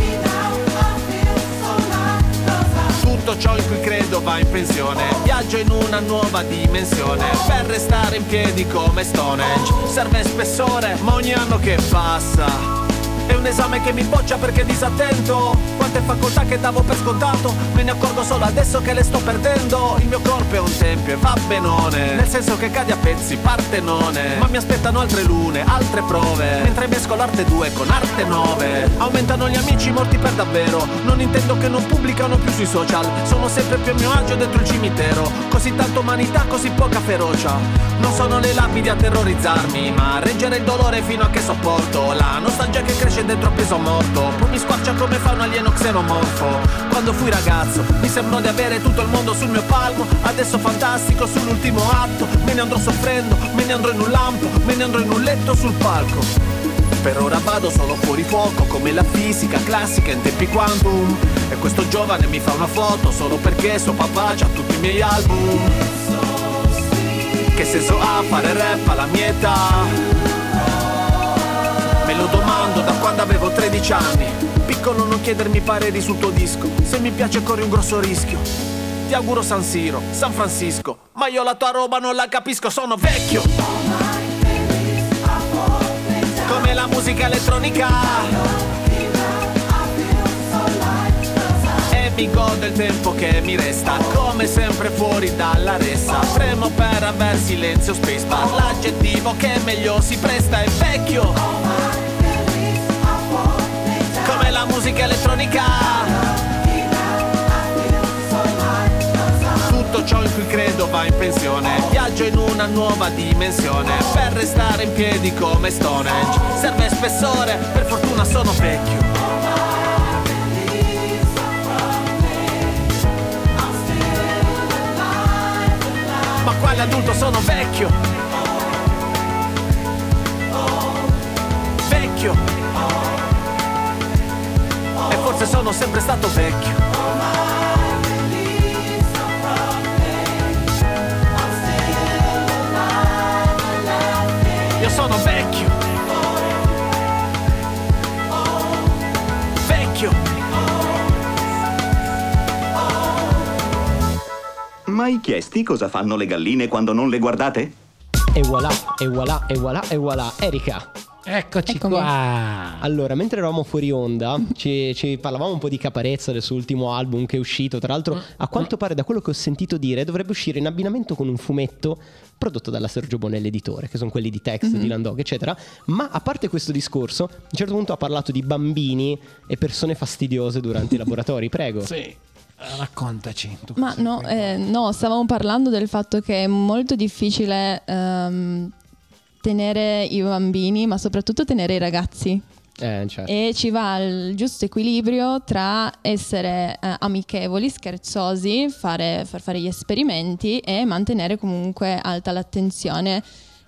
Tutto ciò in cui credo va in pensione, viaggio in una nuova dimensione, per restare in piedi come Stonehenge. Serve spessore, ma ogni anno che passa È un esame che mi boccia perché disattento. Quante facoltà che davo per scontato, me ne accorgo solo adesso che le sto perdendo. Il mio corpo è un tempio e va benone, nel senso che cade a pezzi, partenone. Ma mi aspettano altre lune, altre prove, mentre mescolo arte due con arte nove. Aumentano gli amici morti per davvero, non intendo che non pubblicano più sui social. Sono sempre più a mio agio dentro il cimitero, così tanta umanità, così poca ferocia. Non sono le lapidi a terrorizzarmi, ma a reggere il dolore fino a che sopporto la nostalgia che cresce dentro appeso morto. Poi mi squarcia come fa un alieno xenomorfo. Quando fui ragazzo mi sembrò di avere tutto il mondo sul mio palmo. Adesso fantastico sull'ultimo atto, me ne andrò soffrendo, me ne andrò in un lampo, me ne andrò in un letto sul palco. Per ora vado solo fuori fuoco, come la fisica classica in tempi quantum. E questo giovane mi fa una foto solo perché suo papà c'ha tutti i miei album. Che senso ha fare rap alla mia età? Me lo domando da quando avevo tredici anni. Piccolo, non chiedermi pareri sul tuo disco, se mi piace corri un grosso rischio. Ti auguro San Siro, San Francisco, ma io la tua roba non la capisco, sono vecchio come la musica elettronica e mi godo il tempo che mi resta, come sempre fuori dalla ressa. Tremo per aver silenzio, space bar, l'aggettivo che meglio si presta è vecchio come la musica elettronica. Tutto ciò in cui credo va in pensione, viaggio in una nuova dimensione per restare in piedi come Stonehenge. Serve spessore, per fortuna sono vecchio. Ma quale adulto sono vecchio? Vecchio. E forse sono sempre stato vecchio. Io sono vecchio. Vecchio. Mai chiesti cosa fanno le galline quando non le guardate? E voilà, e voilà, e voilà, e voilà. Erika. Eccoci Eccomi. qua. Allora, mentre eravamo fuori onda, ci, ci parlavamo un po' di Caparezza, del suo ultimo album che è uscito. Tra l'altro, a quanto pare, da quello che ho sentito dire, dovrebbe uscire in abbinamento con un fumetto prodotto dalla Sergio Bonelli Editore, che sono quelli di Text, mm-hmm. Dylan Dog, eccetera. Ma a parte questo discorso, a un certo punto ha parlato di bambini e persone fastidiose durante i laboratori. Prego. Sì. Raccontaci. Tu Ma no, eh, no, stavamo parlando del fatto che è molto difficile ehm, tenere i bambini, ma soprattutto tenere i ragazzi. Eh, certo. E ci va il giusto equilibrio tra essere eh, amichevoli, scherzosi, fare, far fare gli esperimenti e mantenere comunque alta l'attenzione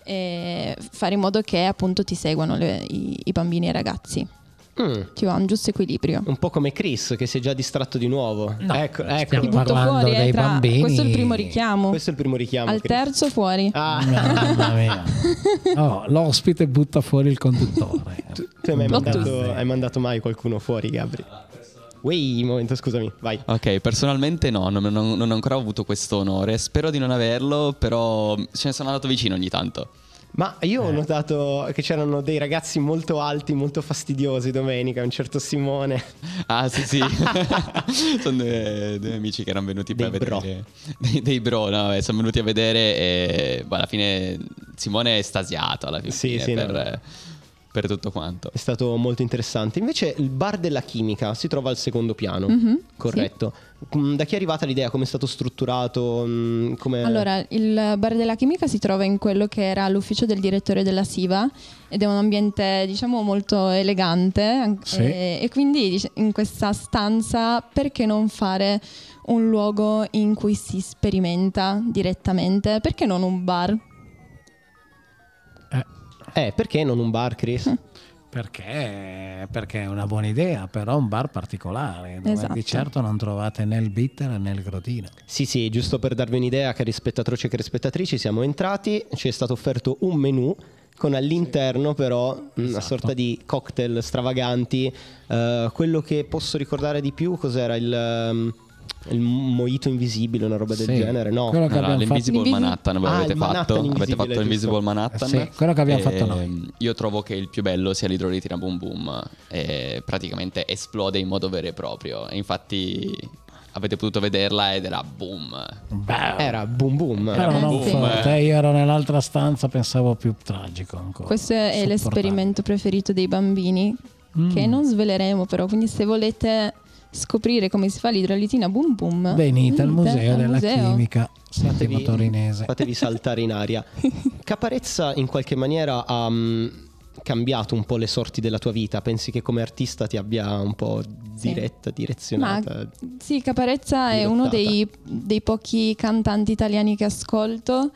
e fare in modo che appunto ti seguano le, i, i bambini e i ragazzi. Mm. Ci va un giusto equilibrio. Un po' come Chris che si è già distratto di nuovo. No, ecco, ecco. Ti butto fuori eh, dei tra... bambini. Questo è il primo richiamo. Questo è il primo richiamo. Al Chris. terzo fuori. Ah. Mamma mia. Oh, l'ospite butta fuori il conduttore. Tu, tu hai mai mandato, hai mandato mai qualcuno fuori, Gabri? Wait, un momento, scusami, vai. Ok, personalmente no, non, non, non ho ancora avuto questo onore. Spero di non averlo, però ce ne sono andato vicino ogni tanto. Ma io ho notato che c'erano dei ragazzi molto alti, molto fastidiosi domenica, un certo Simone. Ah sì sì, sono due, due amici che erano venuti Dei per bro. vedere dei, dei bro, no, eh, sono venuti a vedere e boh, alla fine Simone è estasiato alla fine Sì, sì, per, no. per tutto quanto. È stato molto interessante. Invece il bar della chimica si trova al secondo piano, Mm-hmm, corretto. Mm, Da chi è arrivata l'idea? Come è stato strutturato? Mm, come... Allora, il bar della chimica si trova in quello che era l'ufficio del direttore della SIVA ed è un ambiente, diciamo, molto elegante an- Sì. e, e quindi dic- in questa stanza perché non fare un luogo in cui si sperimenta direttamente? Perché non un bar? Eh, perché non un bar, Chris? Perché? Perché è una buona idea, però un bar particolare dove Esatto. di certo non trovate né il bitter né il grotino. Sì, sì, giusto per darvi un'idea, cari spettatori e spettatrici, siamo entrati, ci è stato offerto un menù con all'interno però una Esatto. sorta di cocktail stravaganti. Eh, quello che posso ricordare di più cos'era il... ehm, il mojito invisibile, una roba del Sì, genere, no? quello che No, no, abbiamo l'Invisible fatto- Manhattan voi Ah, avete il fatto, Manhattan avete invisibile, fatto l'Invisible giusto. Manhattan. Eh sì, quello che abbiamo E, fatto noi. Io trovo che il più bello sia l'idrolitina Boom Boom, e praticamente esplode in modo vero e proprio. E infatti avete potuto vederla ed era boom. Era boom boom. Però non boom, forte, eh. io ero nell'altra stanza, pensavo più tragico ancora. Questo è Sopportabile. l'esperimento preferito dei bambini, Mm. che non sveleremo però, quindi se volete scoprire come si fa l'idrolitina Boom Boom, Venite al venite museo al della museo. chimica Settimo Fatevi- Torinese. Fatevi saltare in aria. Caparezza in qualche maniera ha mm, cambiato un po' le sorti della tua vita? Pensi che come artista ti abbia un po' diretta, direzionata? Ma sì, Caparezza è uno dei, dei pochi cantanti italiani che ascolto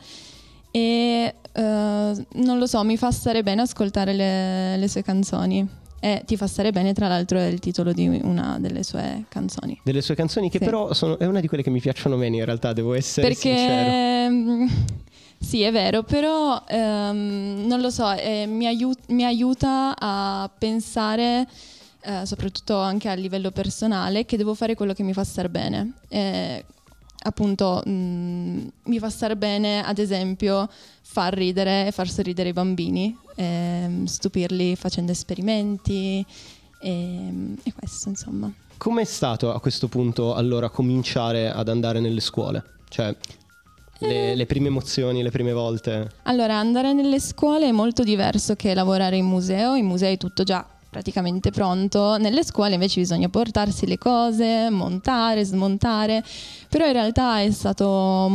e eh, non lo so, mi fa stare bene ascoltare le, le sue canzoni. E ti fa stare bene, tra l'altro è il titolo di una delle sue canzoni. Delle sue canzoni che Sì. però sono, è una di quelle che mi piacciono meno in realtà, devo essere sincero. Perché mm, sì, è vero, però ehm, non lo so, eh, mi, aiut- mi aiuta a pensare, eh, soprattutto anche a livello personale, che devo fare quello che mi fa star bene. Eh, appunto mh, mi fa star bene, ad esempio, far ridere e far sorridere i bambini, ehm, stupirli facendo esperimenti e, e questo, insomma. Com'è stato a questo punto allora cominciare ad andare nelle scuole? Cioè le, le prime emozioni, le prime volte? Allora, andare nelle scuole è molto diverso che lavorare in museo. In museo è tutto già praticamente pronto. Nelle scuole invece bisogna portarsi le cose, montare, smontare. Però in realtà è stato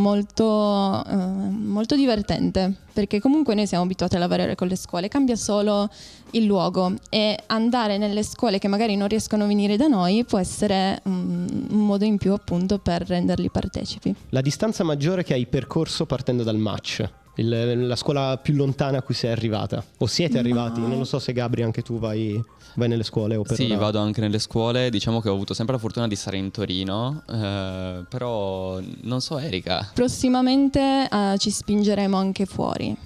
molto, eh, molto divertente, perché comunque noi siamo abituati a lavorare con le scuole, cambia solo il luogo, e andare nelle scuole che magari non riescono a venire da noi può essere um, un modo in più appunto per renderli partecipi. La distanza maggiore che hai percorso partendo dal match? Il- la scuola più lontana a cui sei arrivata? O siete arrivati? Non lo so se Gabri anche tu vai, vai nelle scuole o per Sì, ora- vado anche nelle scuole. Diciamo che ho avuto sempre la fortuna di stare in Torino, eh, però non so Erika. Prossimamente eh, ci spingeremo anche fuori.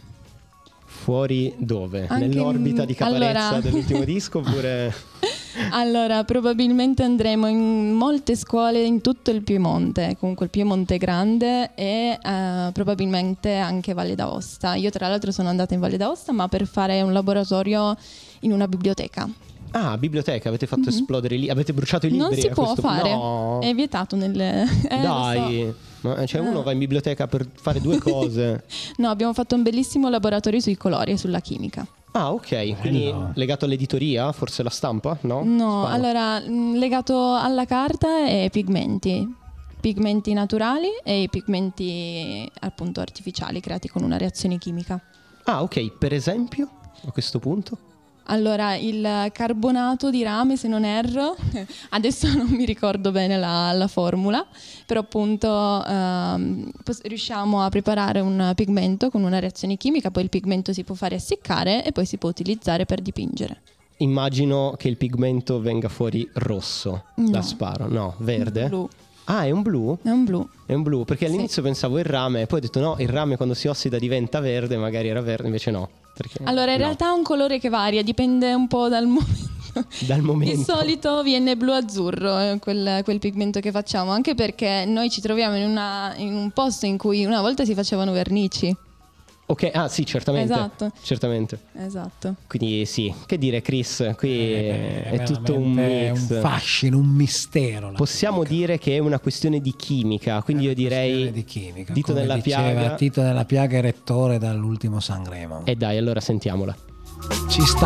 Fuori dove? Anche Nell'orbita in- di Caparezza allora- dell'ultimo disco oppure... Allora, probabilmente andremo in molte scuole in tutto il Piemonte, comunque il Piemonte grande, e eh, probabilmente anche Valle d'Aosta. Io tra l'altro sono andata in Valle d'Aosta, ma per fare un laboratorio in una biblioteca. Ah, biblioteca, avete fatto esplodere lì, avete bruciato i libri? Non si a può questo- fare, No. è vietato nelle... eh, lo Dai, ma cioè uno va in biblioteca per fare due cose. so. No, abbiamo fatto un bellissimo laboratorio sui colori e sulla chimica. Ah, ok, quindi legato all'editoria, forse la stampa, no? No, Sparo. allora mh, legato alla carta e pigmenti, pigmenti naturali e i pigmenti appunto artificiali creati con una reazione chimica. Ah, ok, per esempio, a questo punto? Allora, il carbonato di rame, se non erro, adesso non mi ricordo bene la, la formula, però appunto ehm, pos- riusciamo a preparare un pigmento con una reazione chimica, poi il pigmento si può fare essiccare e poi si può utilizzare per dipingere. Immagino che il pigmento venga fuori rosso, No. la sparo, no, verde? Blu. Ah, è un blu? È un blu. È un blu, perché all'inizio pensavo il rame, poi ho detto no, il rame quando si ossida diventa verde, magari era verde, invece no. Perché Allora, in no, realtà è un colore che varia, dipende un po' dal momento. dal momento. Di solito viene blu-azzurro eh, quel, quel pigmento che facciamo, anche perché noi ci troviamo in, una, in un posto in cui una volta si facevano vernici. Ok, ah sì, certamente. Esatto. Certamente. Esatto. Quindi sì, che dire Chris, qui Eh, è tutto un veramente mix. un fascino, un mistero. la Possiamo dire che è una questione di chimica, quindi io direi di chimica, dito come nella diceva piaga. Tito della Piaga è rettore dall'ultimo Sanremo. E dai, allora sentiamola. Ci sta.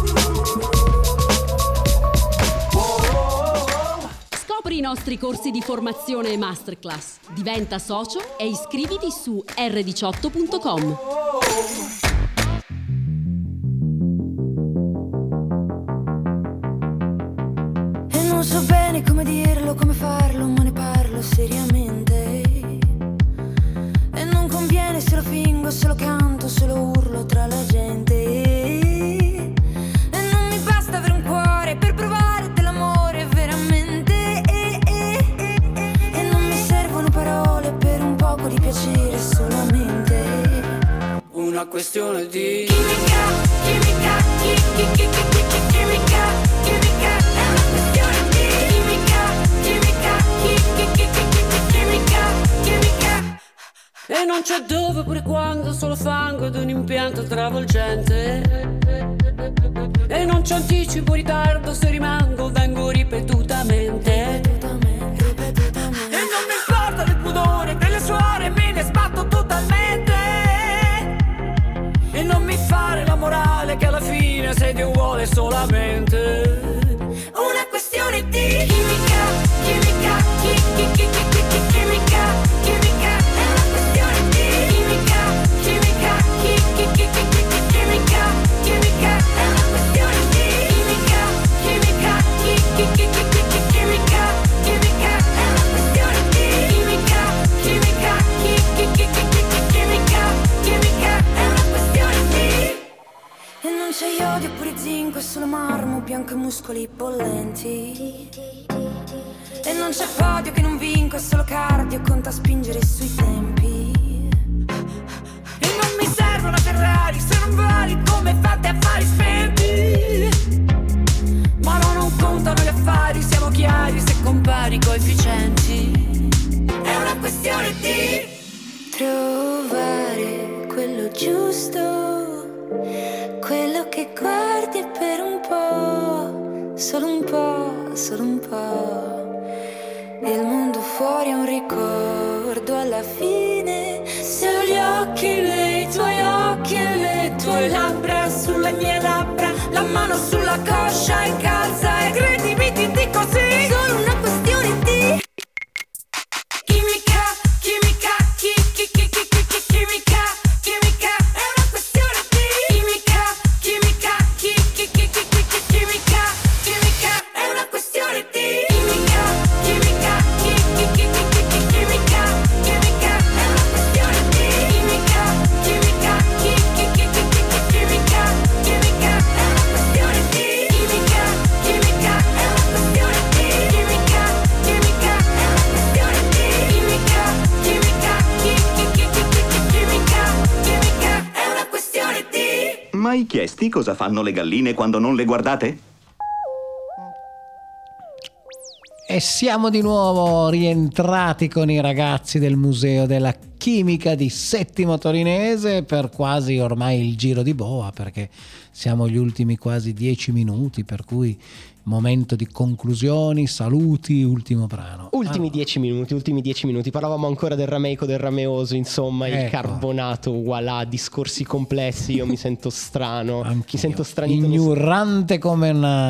Scopri i nostri corsi di formazione e masterclass. Diventa socio e iscriviti su erre diciotto punto com. E non so bene come dirlo, come farlo, ma ne parlo seriamente. E non conviene se lo fingo, se lo canto, se lo urlo tra la gente. E non mi basta avere un cuore per provare dell'amore veramente. E non mi servono parole per un poco di piacere solamente. Una questione di chimica, chimica, chi, chi, chi, chi, chi, chi, chimica, chimica, è una questione di chimica, chimica, chi, chi, chi, chi, E non c'è dove pure quando, solo fango ed un impianto travolgente. E non c'è anticipo, ritardo, se rimango vengo ripetutamente. E non mi importa del pudore, delle suore, me ne sbatto totalmente. E non mi fare la morale che alla fine sei Dio vuole solamente. Una questione di chimica, chimica, chi, chi, chi, chi, chi, chi, chimica, chimica. È una questione di chimica, chimica, chi, chi, chi, chi, chi, chi, chimica, chimica. È una questione di chimica, chimica, chi, chi, chi, chi, chi, chi, chimica, chimica. È una questione di chimica, chimica, chi, chi, chi, chi, chi, chi, chimica, chimica. È una questione di. E non c'è iodio pure zinco, è solo marmo bianco e muscoli bollenti. E non c'è podio che non vinco, è solo cardio, conta spingere sui tempi. E non mi serve una Ferrari se non vali come fate affari spenti. Ma no, non contano gli affari, siamo chiari se compari i coefficienti. È una questione di trovare quello giusto, quello che guardi per un po', solo un po', solo un po'. E il mondo fuori è un ricordo alla fine. Se ho gli occhi nei tuoi occhi e le tue labbra sulle mie labbra, la mano sulla coscia incalza e credimi ti dico sì. Solo una questione di chimica, chimica, chi, chi, chi, chi, chi, chi, chimica, chimica. È una questione di chimica, chimica, chi, chi, chi, chi, chi, chi, chimica, chimica. È una questione di chimica, chimica, chi, chi, chi, chi, chi, chi, chimica, chimica. È una questione di chimica, chimica, chi, chi, chi, chi, chi, chi, chimica, chimica. È una questione di chimica, chimica. È una questione di chimica, chimica. È una questione di chimica, chimica, chi, chi, chi, chi, chi, chi, chimica, chimica. È una questione di. Mai chiesti cosa fanno le galline quando non le guardate? E siamo di nuovo rientrati con i ragazzi del Museo della Chimica di Settimo Torinese per quasi ormai il giro di boa, perché siamo agli ultimi quasi dieci minuti, per cui momento di conclusioni, saluti, ultimo brano. Ultimi dieci minuti, ultimi dieci minuti. Parlavamo ancora del rameico, del rameoso, insomma, il Ecco. carbonato, voilà, discorsi complessi. Io mi sento strano, Anch'io. mi sento stranito. Ignorante come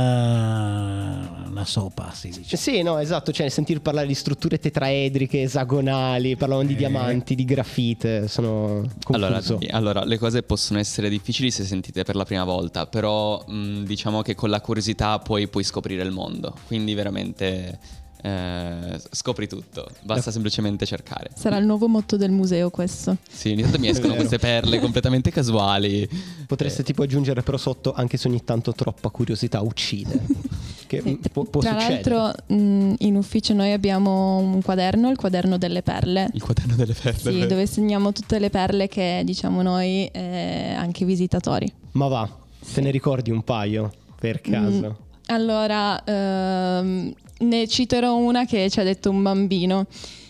una, una sopa, si dice. Sì, no, esatto, cioè sentir parlare di strutture tetraedriche, esagonali, parlavano di Eh. diamanti, di grafite, sono Allora, confuso. allora, le cose possono essere difficili se sentite per la prima volta, però mh, diciamo che con la curiosità poi puoi scoprire il mondo, quindi veramente eh, scopri tutto, basta semplicemente cercare. Sarà il nuovo motto del museo questo. Sì, ogni tanto mi escono vero. queste perle completamente casuali. Potreste tipo aggiungere però sotto, anche se ogni tanto troppa curiosità uccide, che Sì. può, può Tra succedere. l'altro mh, in ufficio noi abbiamo un quaderno, il quaderno delle perle. Il quaderno delle perle. Sì, dove segniamo tutte le perle che diciamo noi, eh, anche visitatori. Ma va, te ne ricordi un paio per caso? Mm, allora, ehm, ne citerò una che ci ha detto un bambino.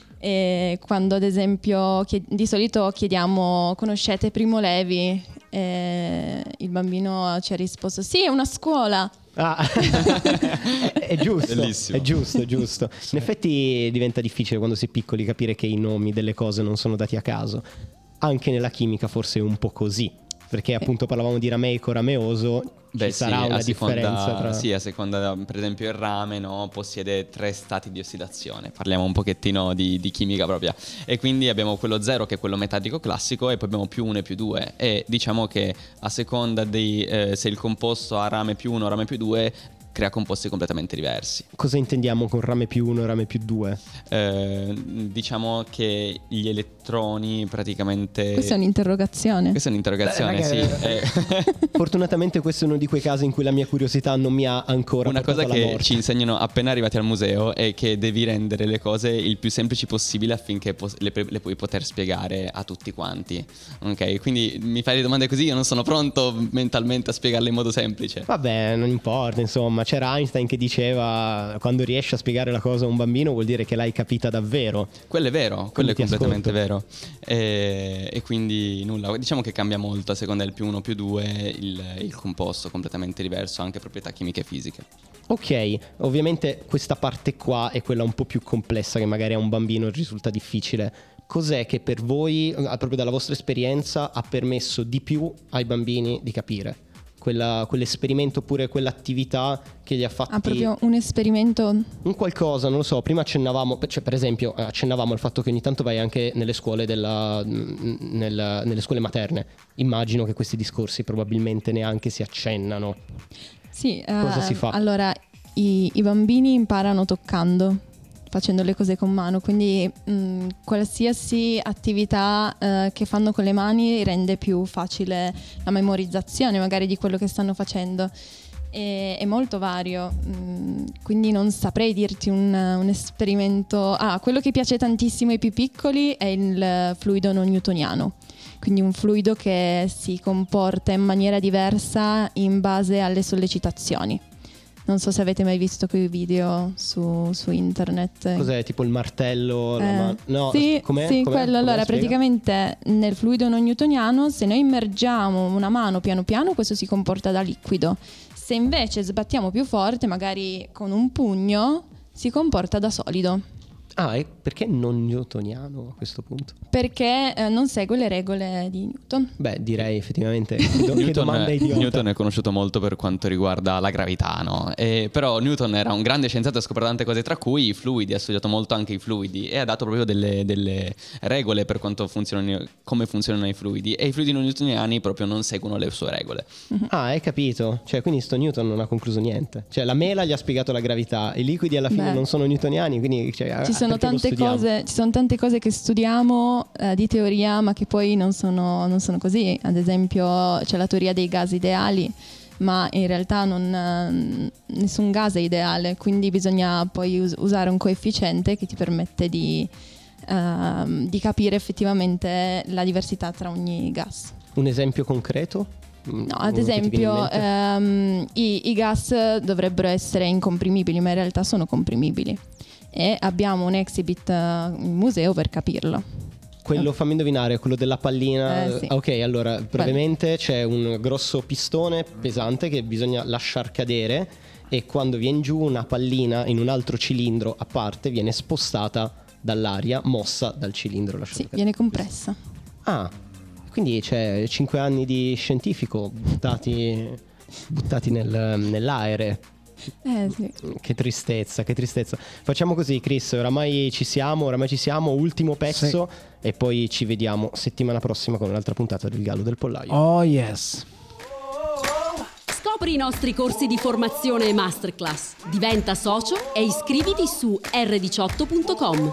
E quando ad esempio chied- di solito chiediamo conoscete Primo Levi, e il bambino ci ha risposto sì, è una scuola. Ah, è, è giusto, Bellissimo. è giusto, è giusto. In effetti diventa difficile quando si è piccoli capire che i nomi delle cose non sono dati a caso. Anche nella chimica forse è un po' così, perché appunto parlavamo di rameico, rameoso. Beh, ci sarà sì, una a seconda, differenza tra... sì, a seconda, per esempio il rame, no, possiede tre stati di ossidazione. Parliamo un pochettino di, di chimica propria. E quindi abbiamo quello zero, che è quello metallico classico, e poi abbiamo più uno e più due. E diciamo che a seconda di eh, se il composto ha rame più uno o rame più due, crea composti completamente diversi. Cosa intendiamo con rame più uno e rame più due? Eh, diciamo che gli elettroni praticamente... Questa è un'interrogazione. Questa è un'interrogazione, Beh, sì. magari- Eh, Fortunatamente questo è uno di quei casi in cui la mia curiosità non mi ha ancora Una portato cosa alla che morte. ci insegnano appena arrivati al museo è che devi rendere le cose il più semplici possibile affinché pos- le, le puoi poter spiegare a tutti quanti. Ok, quindi mi fai le domande così, io non sono pronto mentalmente a spiegarle in modo semplice. Vabbè, non importa, insomma, ma c'era Einstein che diceva: quando riesci a spiegare la cosa a un bambino vuol dire che l'hai capita davvero. Quello è vero, quello è completamente ascolto. vero. E, e quindi nulla, diciamo che cambia molto a seconda del più uno più due il, il composto, completamente diverso, anche proprietà chimiche e fisiche. Ok, ovviamente questa parte qua è quella un po' più complessa, che magari a un bambino risulta difficile. Cos'è che per voi, proprio dalla vostra esperienza, ha permesso di più ai bambini di capire? Quella, quell'esperimento oppure quell'attività che gli ha fatti... Ah, proprio un esperimento? Un qualcosa, non lo so, prima accennavamo, cioè per esempio accennavamo al fatto che ogni tanto vai anche nelle scuole della, nel, nelle scuole materne. Immagino che questi discorsi probabilmente neanche si accennano. Sì, cosa uh, si fa? Allora, i, i bambini imparano toccando, facendo le cose con mano, quindi mh, qualsiasi attività uh, che fanno con le mani rende più facile la memorizzazione magari di quello che stanno facendo. E, è molto vario, mh, quindi non saprei dirti un, un esperimento. Ah, quello che piace tantissimo ai più piccoli è il fluido non newtoniano, quindi un fluido che si comporta in maniera diversa in base alle sollecitazioni. Non so se avete mai visto quei video su, su internet. Cos'è? Tipo il martello? Eh, ma... No, sì, com'è? sì com'è? quello. Com'è? Allora, Spiega. praticamente nel fluido non newtoniano, se noi immergiamo una mano piano piano, questo si comporta da liquido. Se invece sbattiamo più forte, magari con un pugno, si comporta da solido. Ah, e perché non newtoniano a questo punto? Perché eh, non segue le regole di Newton. Beh, direi effettivamente che Newton, domanda idiota. Newton è conosciuto molto per quanto riguarda la gravità, no? E, però Newton era un grande scienziato e ha scoperto tante cose, tra cui i fluidi, ha studiato molto anche i fluidi e ha dato proprio delle, delle regole per quanto funzionano, come funzionano i fluidi, e i fluidi non newtoniani proprio non seguono le sue regole. Ah, hai capito? Cioè, quindi sto Newton non ha concluso niente. Cioè, la mela gli ha spiegato la gravità, i liquidi alla fine Beh. non sono newtoniani, quindi cioè, Ci sono, perché lo tante studiamo? cose, ci sono tante cose che studiamo eh, di teoria, ma che poi non sono, non sono così. Ad esempio c'è la teoria dei gas ideali, ma in realtà non, nessun gas è ideale, quindi bisogna poi us- usare un coefficiente che ti permette di, uh, di capire effettivamente la diversità tra ogni gas. Un esempio concreto? No, ad Uno che ti viene in esempio mente? ehm, i, i gas dovrebbero essere incomprimibili, ma in realtà sono comprimibili. E abbiamo un exhibit uh, in museo per capirlo. Quello, fammi indovinare, quello della pallina. Eh, sì. Ok, allora brevemente c'è un grosso pistone pesante che bisogna lasciar cadere, e quando viene giù una pallina in un altro cilindro a parte viene spostata dall'aria, mossa dal cilindro lasciato Sì, cadere. viene compressa. Ah, quindi c'è cinque anni di scientifico buttati, buttati nel, nell'aere. Eh sì. Che tristezza, che tristezza. Facciamo così, Chris, oramai ci siamo, oramai ci siamo, ultimo pezzo e poi ci vediamo settimana prossima con un'altra puntata del Gallo del Pollaio. Oh yes. Scopri i nostri corsi di formazione e masterclass. Diventa socio e iscriviti su erre diciotto punto com.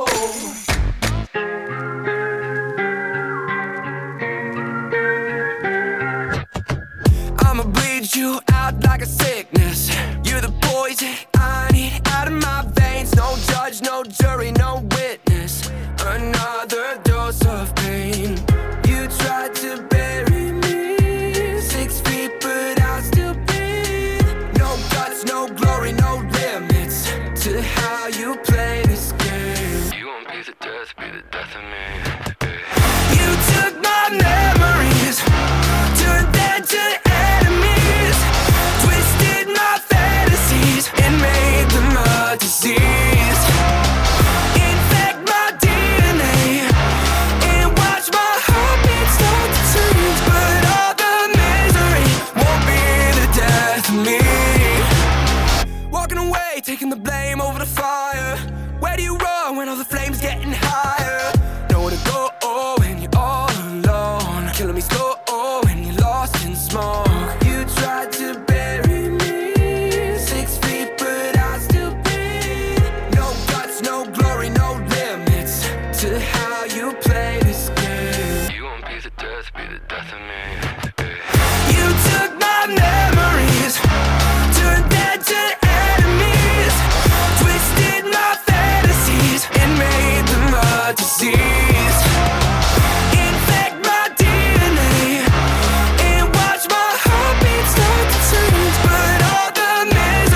I'ma bleed you out like a sickness. You're the poison I need out of my veins. No judge, no jury, no witness. Another dose of pain. You tried to bury me six feet, but I still breathe. No guts, no glory, no limits to how you play this game. You won't be the death, be the death of me. You took my memories, turned them to enemies, twisted my fantasies and made them a disease. Infect my D N A and watch my heartbeat start to change, but all the misery won't be the death of me. Walking away, taking the blame over the fire. Where do you run when all the flames getting higher? Nowhere to go when you're all alone, killing me slow when you're lost in smoke. You tried to bury me six feet, but I still breathe. No guts, no glory, no limits to how you play this game. You won't be the death, be the death of me. You took my memories, turned them to enemies, twisted my fantasies and made them a disease. Infect my D N A and watch my heartbeat start to change, but all the misery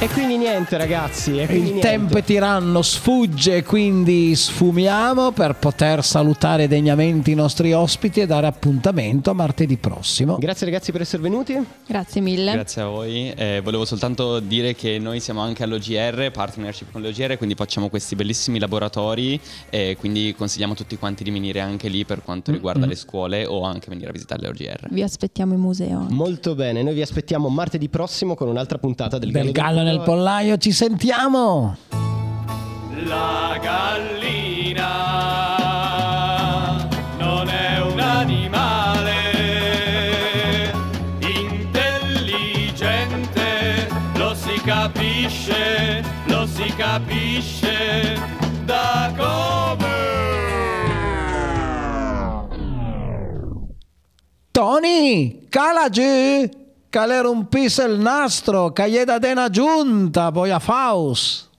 E quindi niente ragazzi, e quindi il niente. tempo è tiranno, sfugge, quindi sfumiamo per poter salutare degnamente i nostri ospiti e dare appuntamento a martedì prossimo. Grazie ragazzi per essere venuti. Grazie mille. Grazie a voi. Eh, volevo soltanto dire che noi siamo anche all'O G R, partnership con l'O G R, quindi facciamo questi bellissimi laboratori e quindi consigliamo a tutti quanti di venire anche lì per quanto riguarda mm-hmm. le scuole o anche venire a visitare l'O G R. Vi aspettiamo in museo. Molto bene, noi vi aspettiamo martedì prossimo con un'altra puntata del, del Gallo, Gallo nel Pollaio. Ci sentiamo. La gallina non è un animale intelligente, lo si capisce, lo si capisce da come. Tony, cala giù, che le rompisse il nastro, che gli da dena giunta, poi a Faust.